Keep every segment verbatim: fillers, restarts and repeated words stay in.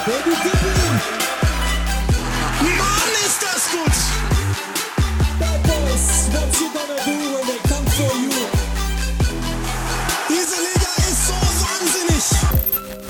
Baby Dippin'. Mann, ist das gut! Bad Boys, what you gonna do when they come for you? Diese Liga ist so wahnsinnig!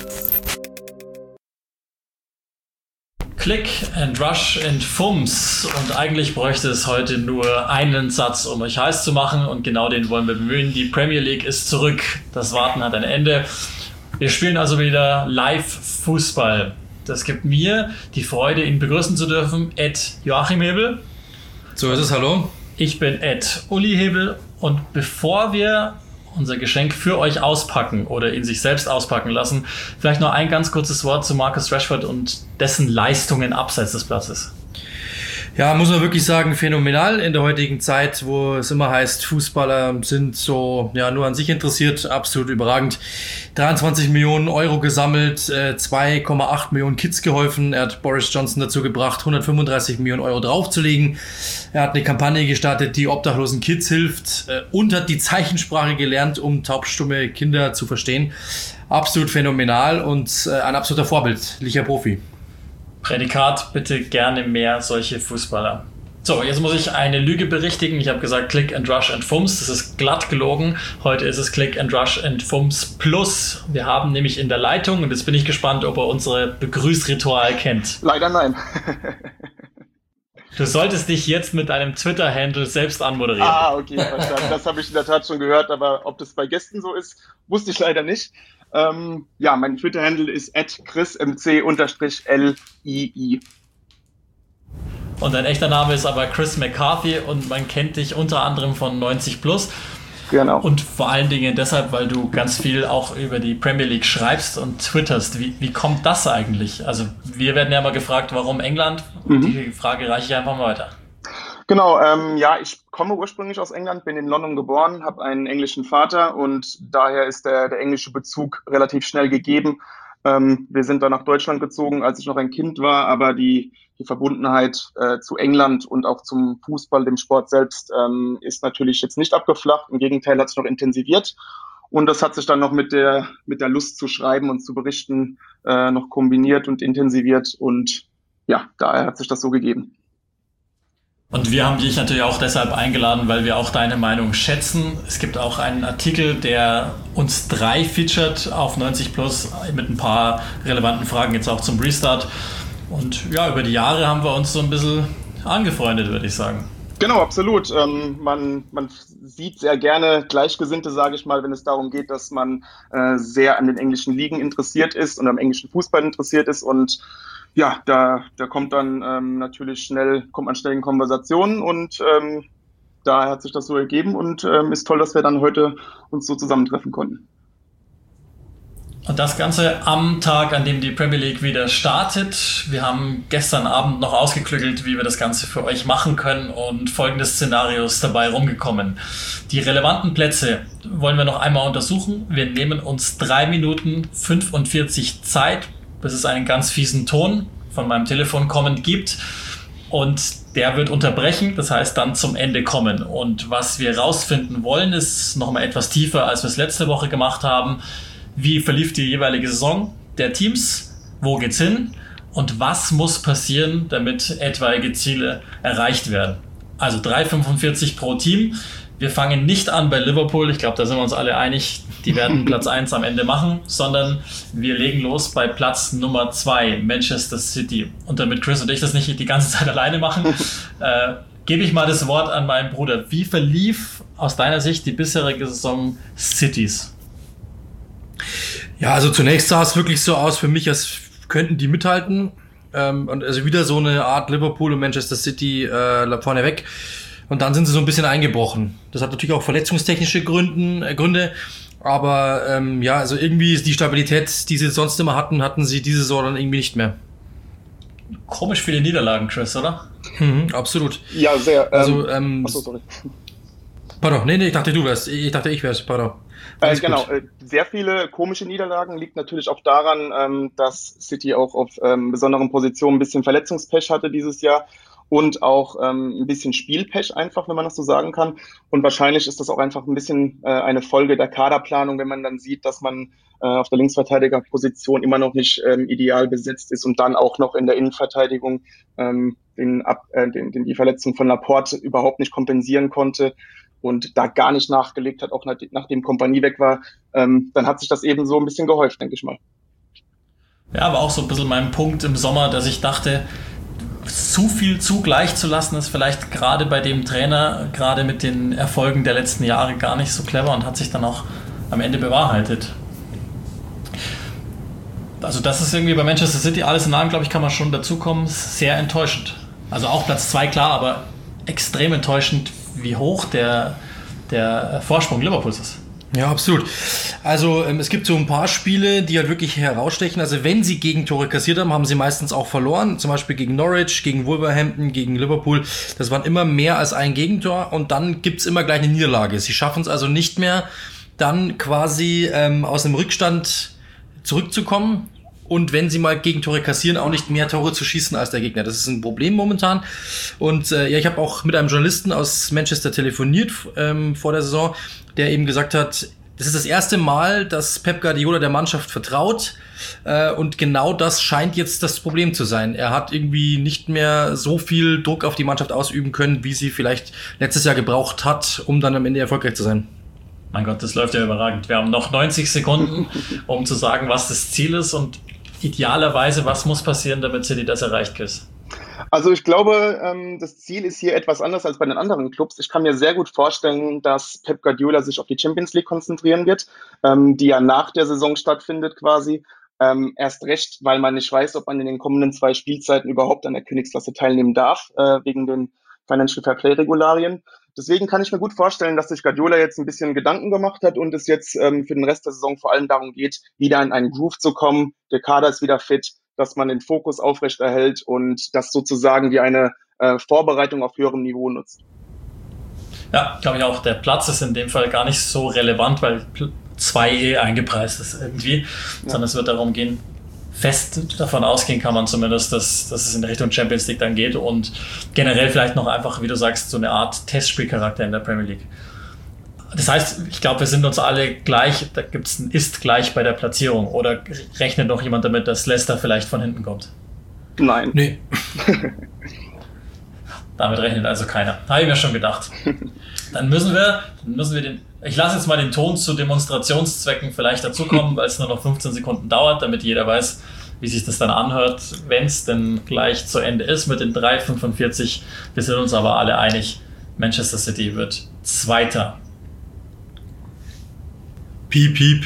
Click and Rush and Fums. Und eigentlich bräuchte es heute nur einen Satz, um euch heiß zu machen. Und genau den wollen wir bemühen. Die Premier League ist zurück. Das Warten hat ein Ende. Wir spielen also wieder Live-Fußball. Das gibt mir die Freude, ihn begrüßen zu dürfen. Ed Joachim Hebel. So ist es, hallo. Ich bin Ed Uli Hebel. Und bevor wir unser Geschenk für euch auspacken oder ihn sich selbst auspacken lassen, vielleicht noch ein ganz kurzes Wort zu Marcus Rashford und dessen Leistungen abseits des Platzes. Ja, muss man wirklich sagen, phänomenal in der heutigen Zeit, wo es immer heißt, Fußballer sind so ja nur an sich interessiert, absolut überragend. dreiundzwanzig Millionen Euro gesammelt, äh, zwei Komma acht Millionen Kids geholfen. Er hat Boris Johnson dazu gebracht, hundertfünfunddreißig Millionen Euro draufzulegen. Er hat eine Kampagne gestartet, die obdachlosen Kids hilft äh, und hat die Zeichensprache gelernt, um taubstumme Kinder zu verstehen. Absolut phänomenal und äh, ein absoluter vorbildlicher Profi. Prädikat, bitte gerne mehr solche Fußballer. So, jetzt muss ich eine Lüge berichtigen. Ich habe gesagt Click and Rush and Fums. Das ist glatt gelogen. Heute ist es Click and Rush and Fums Plus. Wir haben nämlich in der Leitung, und jetzt bin ich gespannt, ob er unsere Begrüßritual kennt. Leider nein. Du solltest dich jetzt mit deinem Twitter-Handle selbst anmoderieren. Ah, okay, verstanden. Das habe ich in der Tat schon gehört, aber ob das bei Gästen so ist, wusste ich leider nicht. Ähm, ja, mein Twitter-Handle ist at chrismc unterstrich lii. Und dein echter Name ist aber Chris McCarthy und man kennt dich unter anderem von neunzig plus. Genau. Und vor allen Dingen deshalb, weil du ganz viel auch über die Premier League schreibst und twitterst. Wie, wie kommt das eigentlich? Also wir werden ja mal gefragt, warum England? Und mhm. die Frage reiche ich einfach mal weiter. Genau, ähm, ja, ich komme ursprünglich aus England, bin in London geboren, habe einen englischen Vater und daher ist der, der englische Bezug relativ schnell gegeben. Ähm, wir sind dann nach Deutschland gezogen, als ich noch ein Kind war, aber die, die Verbundenheit äh, zu England und auch zum Fußball, dem Sport selbst, ähm, ist natürlich jetzt nicht abgeflacht. Im Gegenteil, hat sich noch intensiviert. Und das hat sich dann noch mit der, mit der Lust zu schreiben und zu berichten äh, noch kombiniert und intensiviert. Und ja, daher hat sich das so gegeben. Und wir haben dich natürlich auch deshalb eingeladen, weil wir auch deine Meinung schätzen. Es gibt auch einen Artikel, der uns drei featured auf neunzig plus mit ein paar relevanten Fragen jetzt auch zum Restart. Und ja, über die Jahre haben wir uns so ein bisschen angefreundet, würde ich sagen. Genau, absolut. Ähm, man, man sieht sehr gerne Gleichgesinnte, sage ich mal, wenn es darum geht, dass man äh, sehr an den englischen Ligen interessiert ist und am englischen Fußball interessiert ist. Und ja, da, da kommt dann ähm, natürlich schnell, kommt man schnell in Konversationen und ähm, daher hat sich das so ergeben und ähm, ist toll, dass wir dann heute uns so zusammentreffen konnten. Und das Ganze am Tag, an dem die Premier League wieder startet. Wir haben gestern Abend noch ausgeklügelt, wie wir das Ganze für euch machen können und folgende Szenarios dabei rumgekommen. Die relevanten Plätze wollen wir noch einmal untersuchen. Wir nehmen uns drei Minuten fünfundvierzig Zeit, bis es einen ganz fiesen Ton von meinem Telefon kommend gibt und der wird unterbrechen, das heißt dann zum Ende kommen. Und was wir rausfinden wollen, ist nochmal etwas tiefer, als wir es letzte Woche gemacht haben. Wie verlief die jeweilige Saison der Teams? Wo geht's hin? Und was muss passieren, damit etwaige Ziele erreicht werden? Also drei fünfundvierzig pro Team. Wir fangen nicht an bei Liverpool, ich glaube, da sind wir uns alle einig, die werden Platz eins am Ende machen, sondern wir legen los bei Platz Nummer zwei, Manchester City. Und damit Chris und ich das nicht die ganze Zeit alleine machen, äh, gebe ich mal das Wort an meinen Bruder. Wie verlief aus deiner Sicht die bisherige Saison Citys? Ja, also zunächst sah es wirklich so aus für mich, als könnten die mithalten. Ähm, und also wieder so eine Art Liverpool und Manchester City äh, vorneweg. Und dann sind sie so ein bisschen eingebrochen. Das hat natürlich auch verletzungstechnische Gründen, äh, Gründe. Aber ähm, ja, also irgendwie ist die Stabilität, die sie sonst immer hatten, hatten sie diese Saison dann irgendwie nicht mehr. Komisch viele Niederlagen, Chris, oder? Mhm, absolut. Ja, sehr. Ähm, also, ähm, achso, sorry. Pardon, nee, nee, ich dachte, du wärst. Ich dachte, ich wär's, pardon. Äh, genau, äh, sehr viele komische Niederlagen liegt natürlich auch daran, ähm, dass City auch auf ähm, besonderen Positionen ein bisschen Verletzungspech hatte dieses Jahr. und auch ähm, ein bisschen Spielpech einfach, wenn man das so sagen kann. Und wahrscheinlich ist das auch einfach ein bisschen äh, eine Folge der Kaderplanung, wenn man dann sieht, dass man äh, auf der Linksverteidigerposition immer noch nicht ähm, ideal besetzt ist und dann auch noch in der Innenverteidigung ähm, den, Ab, äh, den, den die Verletzung von Laporte überhaupt nicht kompensieren konnte und da gar nicht nachgelegt hat, auch nach, nachdem Kompanie weg war, ähm, dann hat sich das eben so ein bisschen gehäuft, denke ich mal. Ja, aber auch so ein bisschen mein Punkt im Sommer, dass ich dachte, zu viel zugleich zu lassen, ist vielleicht gerade bei dem Trainer, gerade mit den Erfolgen der letzten Jahre gar nicht so clever und hat sich dann auch am Ende bewahrheitet. Also das ist irgendwie bei Manchester City, alles in allem, glaube ich, kann man schon dazukommen, sehr enttäuschend. Also auch Platz zwei, klar, aber extrem enttäuschend, wie hoch der, der Vorsprung Liverpools ist. Ja, absolut. Also ähm, es gibt so ein paar Spiele, die halt wirklich herausstechen. Also wenn sie Gegentore kassiert haben, haben sie meistens auch verloren. Zum Beispiel gegen Norwich, gegen Wolverhampton, gegen Liverpool. Das waren immer mehr als ein Gegentor und dann gibt's immer gleich eine Niederlage. Sie schaffen es also nicht mehr, dann quasi ähm, aus dem Rückstand zurückzukommen. Und wenn sie mal Gegentore kassieren, auch nicht mehr Tore zu schießen als der Gegner. Das ist ein Problem momentan. Und äh, ja, ich habe auch mit einem Journalisten aus Manchester telefoniert ähm, vor der Saison, der eben gesagt hat, das ist das erste Mal, dass Pep Guardiola der Mannschaft vertraut. Äh, und genau das scheint jetzt das Problem zu sein. Er hat irgendwie nicht mehr so viel Druck auf die Mannschaft ausüben können, wie sie vielleicht letztes Jahr gebraucht hat, um dann am Ende erfolgreich zu sein. Mein Gott, das läuft ja überragend. Wir haben noch neunzig Sekunden, um zu sagen, was das Ziel ist und idealerweise, was muss passieren, damit City das erreicht, Chris? Also ich glaube, ähm, das Ziel ist hier etwas anders als bei den anderen Clubs. Ich kann mir sehr gut vorstellen, dass Pep Guardiola sich auf die Champions League konzentrieren wird, ähm, die ja nach der Saison stattfindet quasi. Ähm, erst recht, weil man nicht weiß, ob man in den kommenden zwei Spielzeiten überhaupt an der Königsklasse teilnehmen darf, äh, wegen den Financial Fair Play Regularien. Deswegen kann ich mir gut vorstellen, dass sich Guardiola jetzt ein bisschen Gedanken gemacht hat und es jetzt ähm, für den Rest der Saison vor allem darum geht, wieder in einen Groove zu kommen. Der Kader ist wieder fit, dass man den Fokus aufrechterhält und das sozusagen wie eine äh, Vorbereitung auf höherem Niveau nutzt. Ja, glaube ich auch. Der Platz ist in dem Fall gar nicht so relevant, weil zwei eh eingepreist ist irgendwie, ja. Sondern es wird darum gehen, fest davon ausgehen kann man zumindest, dass, dass es in Richtung Champions League dann geht und generell vielleicht noch einfach, wie du sagst, so eine Art Testspielcharakter in der Premier League. Das heißt, ich glaube, wir sind uns alle gleich, da gibt es ein Ist gleich bei der Platzierung oder rechnet noch jemand damit, dass Leicester vielleicht von hinten kommt? Nein. Nee. Damit rechnet also keiner. Habe ich mir schon gedacht. Dann müssen wir, dann müssen wir den, ich lasse jetzt mal den Ton zu Demonstrationszwecken vielleicht dazukommen, weil es nur noch fünfzehn Sekunden dauert, damit jeder weiß, wie sich das dann anhört, wenn es denn gleich zu Ende ist mit den drei fünfundvierzig. Wir sind uns aber alle einig, Manchester City wird Zweiter. Piep, piep.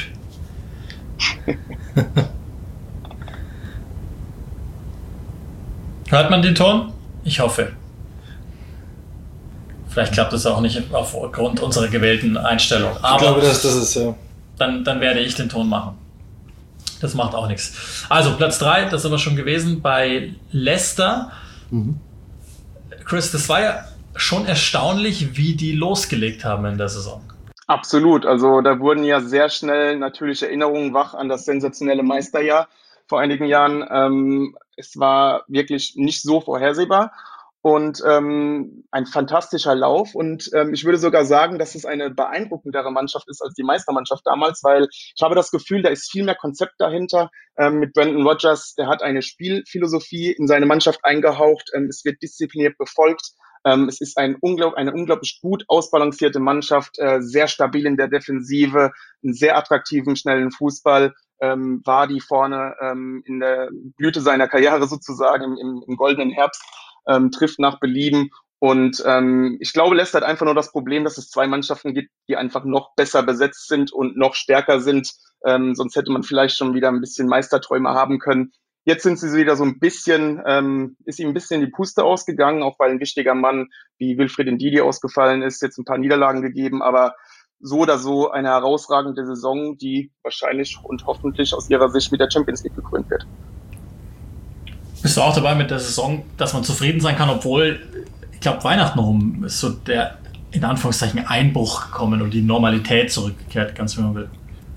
Hört man den Ton? Ich hoffe. Vielleicht klappt es auch nicht aufgrund unserer gewählten Einstellung. Aber ich glaube, das, das ist ja. Dann, dann werde ich den Ton machen. Das macht auch nichts. Also Platz drei, das ist aber schon gewesen bei Leicester. Mhm. Chris, das war ja schon erstaunlich, wie die losgelegt haben in der Saison. Absolut. Also da wurden ja sehr schnell natürlich Erinnerungen wach an das sensationelle Meisterjahr vor einigen Jahren. Ähm, es war wirklich nicht so vorhersehbar. Und ähm, ein fantastischer Lauf und ähm, ich würde sogar sagen, dass es eine beeindruckendere Mannschaft ist als die Meistermannschaft damals, weil ich habe das Gefühl, da ist viel mehr Konzept dahinter. Ähm, mit Brendan Rodgers, der hat eine Spielphilosophie in seine Mannschaft eingehaucht, ähm, es wird diszipliniert befolgt. Ähm, es ist ein unglaub, eine unglaublich gut ausbalancierte Mannschaft, äh, sehr stabil in der Defensive, einen sehr attraktiven, schnellen Fußball. Ähm, Vardy vorne ähm, in der Blüte seiner Karriere sozusagen im, im, im goldenen Herbst. Ähm, trifft nach Belieben und ähm, ich glaube, Leicester hat einfach nur das Problem, dass es zwei Mannschaften gibt, die einfach noch besser besetzt sind und noch stärker sind, ähm, sonst hätte man vielleicht schon wieder ein bisschen Meisterträume haben können. Jetzt sind sie wieder so ein bisschen, ähm, ist ihm ein bisschen die Puste ausgegangen, auch weil ein wichtiger Mann wie Wilfried Ndidi ausgefallen ist, jetzt ein paar Niederlagen gegeben, aber so oder so eine herausragende Saison, die wahrscheinlich und hoffentlich aus ihrer Sicht mit der Champions League gekrönt wird. Bist du auch dabei mit der Saison, dass man zufrieden sein kann, obwohl, ich glaube, Weihnachten rum ist so der, in Anführungszeichen, Einbruch gekommen und die Normalität zurückgekehrt, ganz wie man will?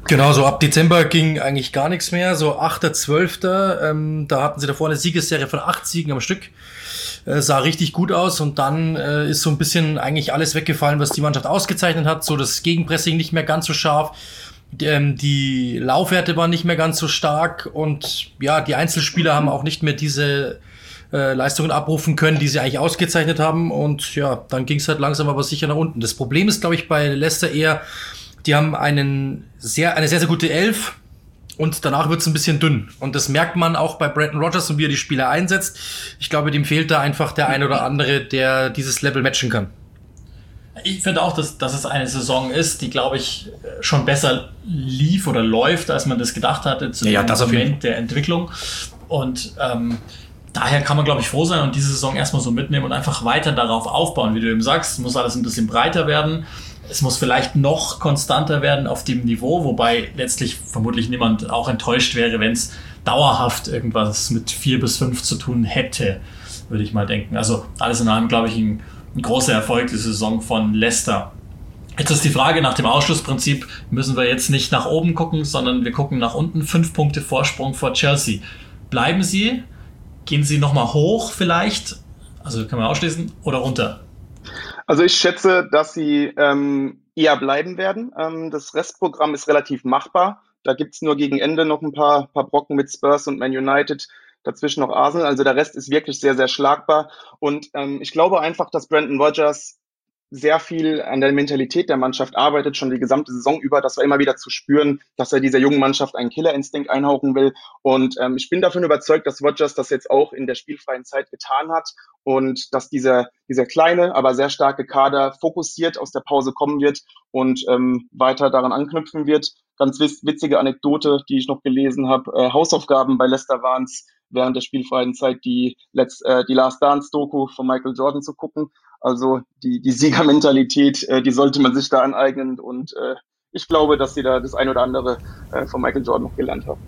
Genau, so ab Dezember ging eigentlich gar nichts mehr. So achter zwölfter Ähm, da hatten sie davor eine Siegesserie von acht Siegen am Stück. Äh, sah richtig gut aus und dann äh, ist so ein bisschen eigentlich alles weggefallen, was die Mannschaft ausgezeichnet hat. So das Gegenpressing nicht mehr ganz so scharf. Die, ähm, die Laufwerte waren nicht mehr ganz so stark und ja, die Einzelspieler haben auch nicht mehr diese äh, Leistungen abrufen können, die sie eigentlich ausgezeichnet haben. Und ja, dann ging es halt langsam aber sicher nach unten. Das Problem ist, glaube ich, bei Leicester eher, die haben einen sehr, eine sehr, sehr gute Elf und danach wird es ein bisschen dünn. Und das merkt man auch bei Brendan Rodgers und wie er die Spieler einsetzt. Ich glaube, dem fehlt da einfach der ein oder andere, der dieses Level matchen kann. Ich finde auch, dass, dass es eine Saison ist, die, glaube ich, schon besser lief oder läuft, als man das gedacht hatte zu ja, dem das Moment der Entwicklung. Und ähm, daher kann man, glaube ich, froh sein und diese Saison erstmal so mitnehmen und einfach weiter darauf aufbauen. Wie du eben sagst, muss alles ein bisschen breiter werden. Es muss vielleicht noch konstanter werden auf dem Niveau, wobei letztlich vermutlich niemand auch enttäuscht wäre, wenn es dauerhaft irgendwas mit vier bis fünf zu tun hätte, würde ich mal denken. Also alles in allem, glaube ich, ein, ein großer Erfolg die Saison von Leicester. Jetzt ist die Frage nach dem Ausschlussprinzip, müssen wir jetzt nicht nach oben gucken, sondern wir gucken nach unten. Fünf Punkte Vorsprung vor Chelsea. Bleiben sie? Gehen sie nochmal hoch vielleicht? Also können wir ausschließen oder runter? Also ich schätze, dass sie ähm, eher bleiben werden. Ähm, das Restprogramm ist relativ machbar. Da gibt's nur gegen Ende noch ein paar, paar Brocken mit Spurs und Man United, dazwischen noch Arsenal. Also der Rest ist wirklich sehr, sehr schlagbar. Und ähm, ich glaube einfach, dass Brendan Rodgers sehr viel an der Mentalität der Mannschaft arbeitet, schon die gesamte Saison über. Das war immer wieder zu spüren, dass er dieser jungen Mannschaft einen Killerinstinkt einhauchen will. Und ähm, ich bin davon überzeugt, dass Rodgers das jetzt auch in der spielfreien Zeit getan hat und dass dieser dieser kleine, aber sehr starke Kader fokussiert aus der Pause kommen wird und ähm, weiter daran anknüpfen wird. Ganz witzige Anekdote, die ich noch gelesen habe. Äh, Hausaufgaben bei Leicester waren es, während der spielfreien Zeit die, Let's, äh, die Last Dance-Doku von Michael Jordan zu gucken. Also die, die Siegermentalität, äh, die sollte man sich da aneignen. Und äh, ich glaube, dass sie da das ein oder andere äh, von Michael Jordan noch gelernt haben.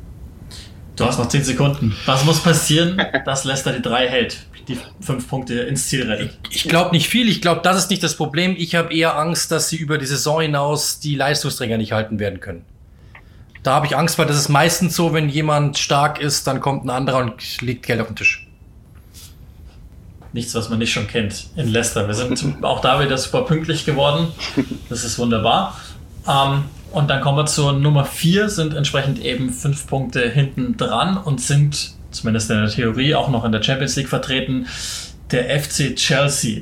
Du hast noch zehn Sekunden. Was muss passieren, dass Leicester die drei hält? Die fünf Punkte ins Ziel rettet? Ich glaube nicht viel. Ich glaube, das ist nicht das Problem. Ich habe eher Angst, dass sie über die Saison hinaus die Leistungsträger nicht halten werden können. Da habe ich Angst, weil das ist meistens so, wenn jemand stark ist, dann kommt ein anderer und legt Geld auf den Tisch. Nichts, was man nicht schon kennt in Leicester. Wir sind auch da wieder super pünktlich geworden. Das ist wunderbar. Ähm, und dann kommen wir zur Nummer vier, sind entsprechend eben fünf Punkte hinten dran und sind, zumindest in der Theorie, auch noch in der Champions League vertreten, der F C Chelsea.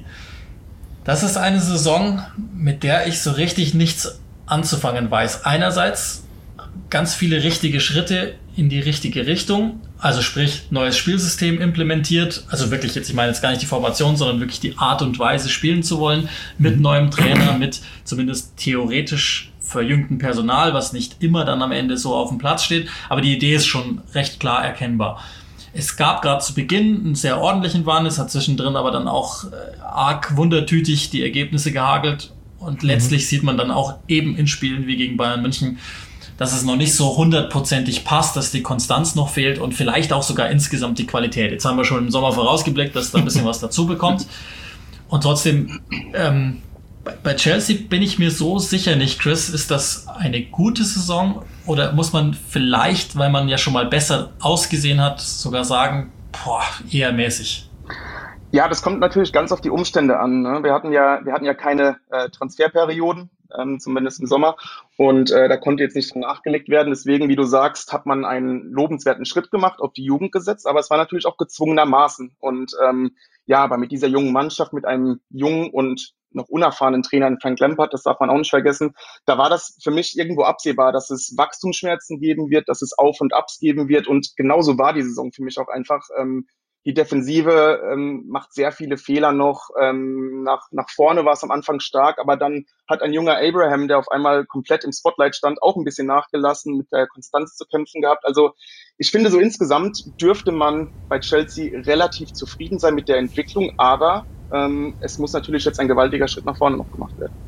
Das ist eine Saison, mit der ich so richtig nichts anzufangen weiß. Einerseits ganz viele richtige Schritte in die richtige Richtung, also sprich neues Spielsystem implementiert, also wirklich jetzt, ich meine jetzt gar nicht die Formation, sondern wirklich die Art und Weise spielen zu wollen, mit neuem Trainer, mit zumindest theoretisch verjüngtem Personal, was nicht immer dann am Ende so auf dem Platz steht, aber die Idee ist schon recht klar erkennbar. Es gab gerade zu Beginn einen sehr ordentlichen Wandel, hat zwischendrin aber dann auch äh, arg wundertütig die Ergebnisse gehagelt und mhm. letztlich sieht man dann auch eben in Spielen wie gegen Bayern München, dass es noch nicht so hundertprozentig passt, dass die Konstanz noch fehlt und vielleicht auch sogar insgesamt die Qualität. Jetzt haben wir schon im Sommer vorausgeblickt, dass da ein bisschen was dazu bekommt. Und trotzdem, ähm, bei Chelsea bin ich mir so sicher nicht, Chris, ist das eine gute Saison oder muss man vielleicht, weil man ja schon mal besser ausgesehen hat, sogar sagen, boah, eher mäßig? Ja, das kommt natürlich ganz auf die Umstände an. Ne? Wir hatten ja, wir hatten ja keine äh, Transferperioden, ähm, zumindest im Sommer. Und äh, da konnte jetzt nicht dran nachgelegt werden. Deswegen, wie du sagst, hat man einen lobenswerten Schritt gemacht, auf die Jugend gesetzt. Aber es war natürlich auch gezwungenermaßen. Und ähm, ja, aber mit dieser jungen Mannschaft, mit einem jungen und noch unerfahrenen Trainer in Frank Lampard, das darf man auch nicht vergessen, da war das für mich irgendwo absehbar, dass es Wachstumsschmerzen geben wird, dass es Auf und Abs geben wird. Und genauso war die Saison für mich auch einfach. Ähm, Die Defensive ähm, macht sehr viele Fehler noch. Ähm, nach, nach vorne war es am Anfang stark, aber dann hat ein junger Abraham, der auf einmal komplett im Spotlight stand, auch ein bisschen nachgelassen, mit der Konstanz zu kämpfen gehabt. Also ich finde, so insgesamt dürfte man bei Chelsea relativ zufrieden sein mit der Entwicklung, aber ähm, es muss natürlich jetzt ein gewaltiger Schritt nach vorne noch gemacht werden.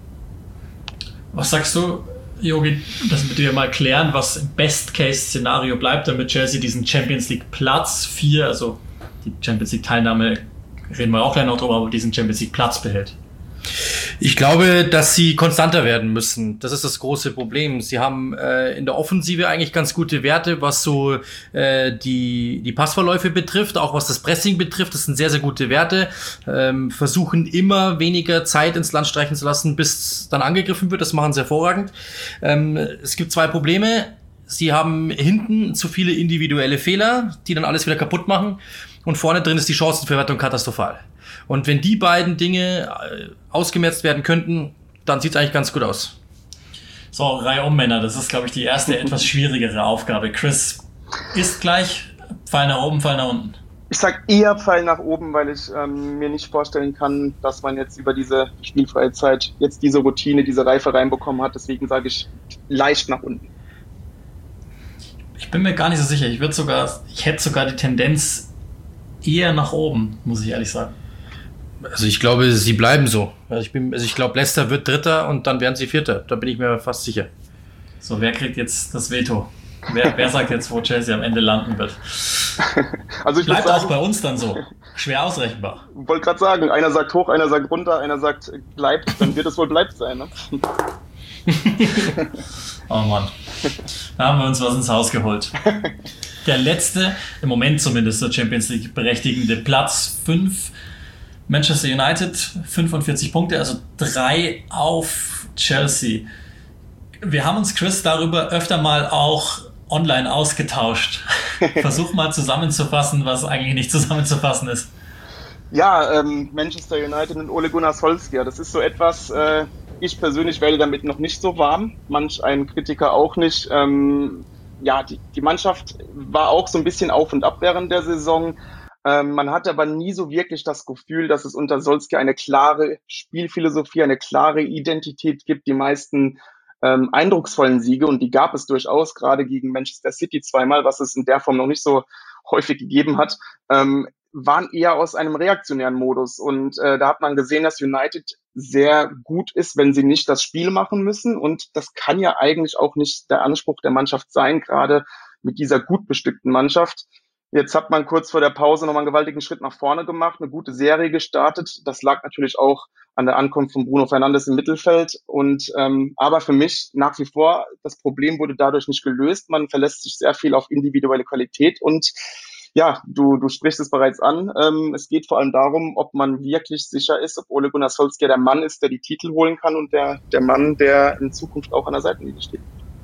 Was sagst du, Jogi, das mit dir mal klären, was im Best-Case-Szenario bleibt, damit Chelsea diesen Champions League Platz vier, also die Champions League Teilnahme, reden wir auch gleich noch drüber, aber diesen Champions League Platz behält? Ich glaube, dass sie konstanter werden müssen. Das ist das große Problem. Sie haben äh, in der Offensive eigentlich ganz gute Werte, was so äh, die die Passverläufe betrifft, auch was das Pressing betrifft. Das sind sehr, sehr gute Werte. Ähm, versuchen immer weniger Zeit ins Land streichen zu lassen, bis dann angegriffen wird. Das machen sie hervorragend. Ähm, es gibt zwei Probleme. Sie haben hinten zu viele individuelle Fehler, die dann alles wieder kaputt machen. Und vorne drin ist die Chancenverwertung katastrophal. Und wenn die beiden Dinge ausgemerzt werden könnten, dann sieht es eigentlich ganz gut aus. So, Reihe um, Männer. Das ist, glaube ich, die erste etwas schwierigere Aufgabe. Chris, ist gleich Pfeil nach oben, Pfeil nach unten? Ich sag eher Pfeil nach oben, weil ich ähm, mir nicht vorstellen kann, dass man jetzt über diese spielfreie Zeit jetzt diese Routine, diese Reife reinbekommen hat. Deswegen sage ich leicht nach unten. Ich bin mir gar nicht so sicher. Ich würde sogar, ich hätte sogar die Tendenz eher nach oben, muss ich ehrlich sagen. Also ich glaube, sie bleiben so. Also ich bin, also ich glaube, Leicester wird Dritter und dann werden sie Vierter. Da bin ich mir fast sicher. So, wer kriegt jetzt das Veto? Wer, wer sagt jetzt, wo Chelsea am Ende landen wird? Also ich Bleibt sagen, auch bei uns dann so. Schwer ausrechenbar. Ich wollte gerade sagen, einer sagt hoch, einer sagt runter, einer sagt bleibt, dann wird es wohl bleibt sein, ne? Oh Mann. Da haben wir uns was ins Haus geholt. Der letzte, im Moment zumindest der Champions League berechtigende Platz fünf, Manchester United, fünfundvierzig Punkte, also drei auf Chelsea. Wir haben uns, Chris, darüber öfter mal auch online ausgetauscht. Versuch mal zusammenzufassen, was eigentlich nicht zusammenzufassen ist. Ja, ähm, Manchester United und Ole Gunnar Solskjaer, das ist so etwas, äh, ich persönlich werde damit noch nicht so warm, manch ein Kritiker auch nicht. Ähm, ja, die, die Mannschaft war auch so ein bisschen auf und ab während der Saison. Ähm, man hatte aber nie so wirklich das Gefühl, dass es unter Solskjaer eine klare Spielphilosophie, eine klare Identität gibt. Die meisten ähm, eindrucksvollen Siege, und die gab es durchaus, gerade gegen Manchester City zweimal, was es in der Form noch nicht so häufig gegeben hat, ähm, waren eher aus einem reaktionären Modus. Und äh, da hat man gesehen, dass United sehr gut ist, wenn sie nicht das Spiel machen müssen. Und das kann ja eigentlich auch nicht der Anspruch der Mannschaft sein, gerade mit dieser gut bestückten Mannschaft. Jetzt hat man kurz vor der Pause nochmal einen gewaltigen Schritt nach vorne gemacht, eine gute Serie gestartet. Das lag natürlich auch an der Ankunft von Bruno Fernandes im Mittelfeld. Und ähm, aber für mich nach wie vor, das Problem wurde dadurch nicht gelöst. Man verlässt sich sehr viel auf individuelle Qualität. Und ja, du, du sprichst es bereits an. Ähm, es geht vor allem darum, ob man wirklich sicher ist, ob Ole Gunnar Solskjaer der Mann ist, der die Titel holen kann, und der, der Mann, der in Zukunft auch an der Seitenlinie steht.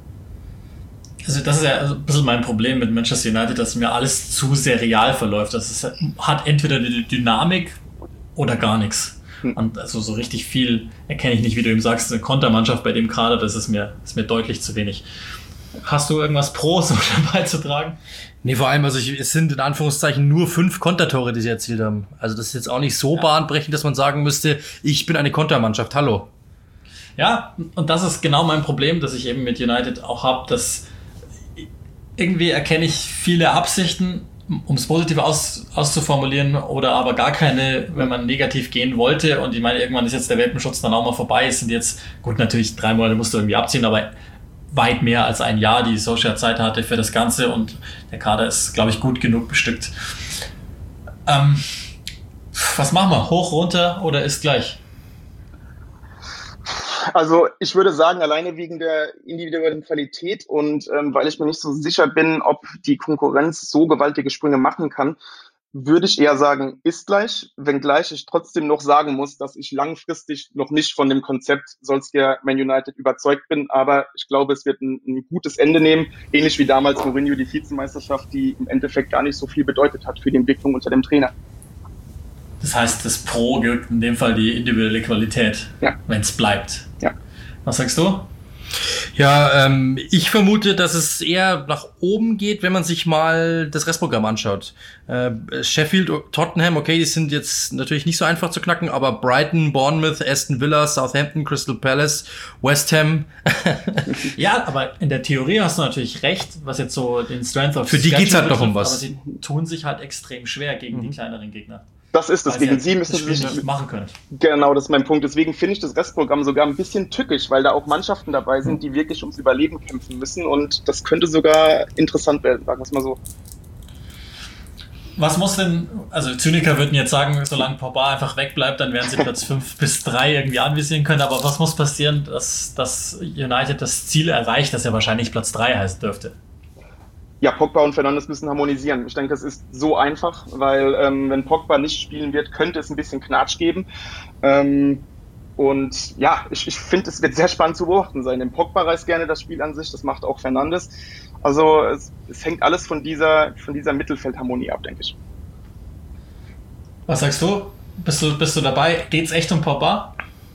Also das ist ja ein bisschen mein Problem mit Manchester United, dass mir alles zu serial verläuft. Das ist, hat entweder die Dynamik oder gar nichts. Und also so richtig viel erkenne ich nicht, wie du eben sagst, eine Kontermannschaft bei dem Kader, das ist mir, ist mir deutlich zu wenig. Hast du irgendwas Pros beizutragen? Nee, vor allem, also ich, es sind in Anführungszeichen nur fünf Kontertore, die sie erzielt haben. Also das ist jetzt auch nicht so ja. bahnbrechend, dass man sagen müsste, ich bin eine Kontermannschaft, hallo. Ja, und das ist genau mein Problem, das ich eben mit United auch habe, dass irgendwie erkenne ich viele Absichten, um es positiv aus, auszuformulieren, oder aber gar keine, wenn man negativ gehen wollte. Und ich meine, irgendwann ist jetzt der Welpenschutz dann auch mal vorbei. Es sind jetzt, gut, natürlich drei Monate musst du irgendwie abziehen, aber weit mehr als ein Jahr, die Solskjaer Zeit hatte für das Ganze, und der Kader ist, glaube ich, gut genug bestückt. Ähm, was machen wir? Hoch, runter oder ist gleich? Also ich würde sagen, alleine wegen der individuellen Qualität und ähm, weil ich mir nicht so sicher bin, ob die Konkurrenz so gewaltige Sprünge machen kann, würde ich eher sagen, ist gleich, wenngleich ich trotzdem noch sagen muss, dass ich langfristig noch nicht von dem Konzept Solskjaer Man United überzeugt bin, aber ich glaube, es wird ein, ein gutes Ende nehmen, ähnlich wie damals Mourinho die Vizemeisterschaft, die im Endeffekt gar nicht so viel bedeutet hat für die Entwicklung unter dem Trainer. Das heißt, das Pro gilt in dem Fall die individuelle Qualität, ja. wenn es bleibt. Ja. Was sagst du? Ja, ähm, ich vermute, dass es eher nach oben geht, wenn man sich mal das Restprogramm anschaut. Äh, Sheffield, Tottenham, okay, die sind jetzt natürlich nicht so einfach zu knacken, aber Brighton, Bournemouth, Aston Villa, Southampton, Crystal Palace, West Ham. Ja, aber in der Theorie hast du natürlich recht, was jetzt so den Strength of Für die geht's halt noch um was. Aber sie tun sich halt extrem schwer gegen mhm. die kleineren Gegner. Das ist es. Gegen sie müssen sie sich machen können. Genau, das ist mein Punkt. Deswegen finde ich das Restprogramm sogar ein bisschen tückisch, weil da auch Mannschaften dabei sind, die wirklich ums Überleben kämpfen müssen, und das könnte sogar interessant werden, sagen wir es mal so. Was muss denn, also Zyniker würden jetzt sagen, solange Pogba einfach wegbleibt, dann werden sie Platz fünf bis drei irgendwie anvisieren können, aber was muss passieren, dass, dass United das Ziel erreicht, das ja wahrscheinlich Platz drei heißen dürfte? Ja, Pogba und Fernandes müssen harmonisieren. Ich denke, das ist so einfach, weil ähm, wenn Pogba nicht spielen wird, könnte es ein bisschen Knatsch geben. Ähm, und ja, ich, ich finde, es wird sehr spannend zu beobachten sein. Denn Pogba reißt gerne das Spiel an sich, das macht auch Fernandes. Also es, es hängt alles von dieser, von dieser Mittelfeldharmonie ab, denke ich. Was sagst du? Bist du, bist du dabei? Geht's echt um Pogba?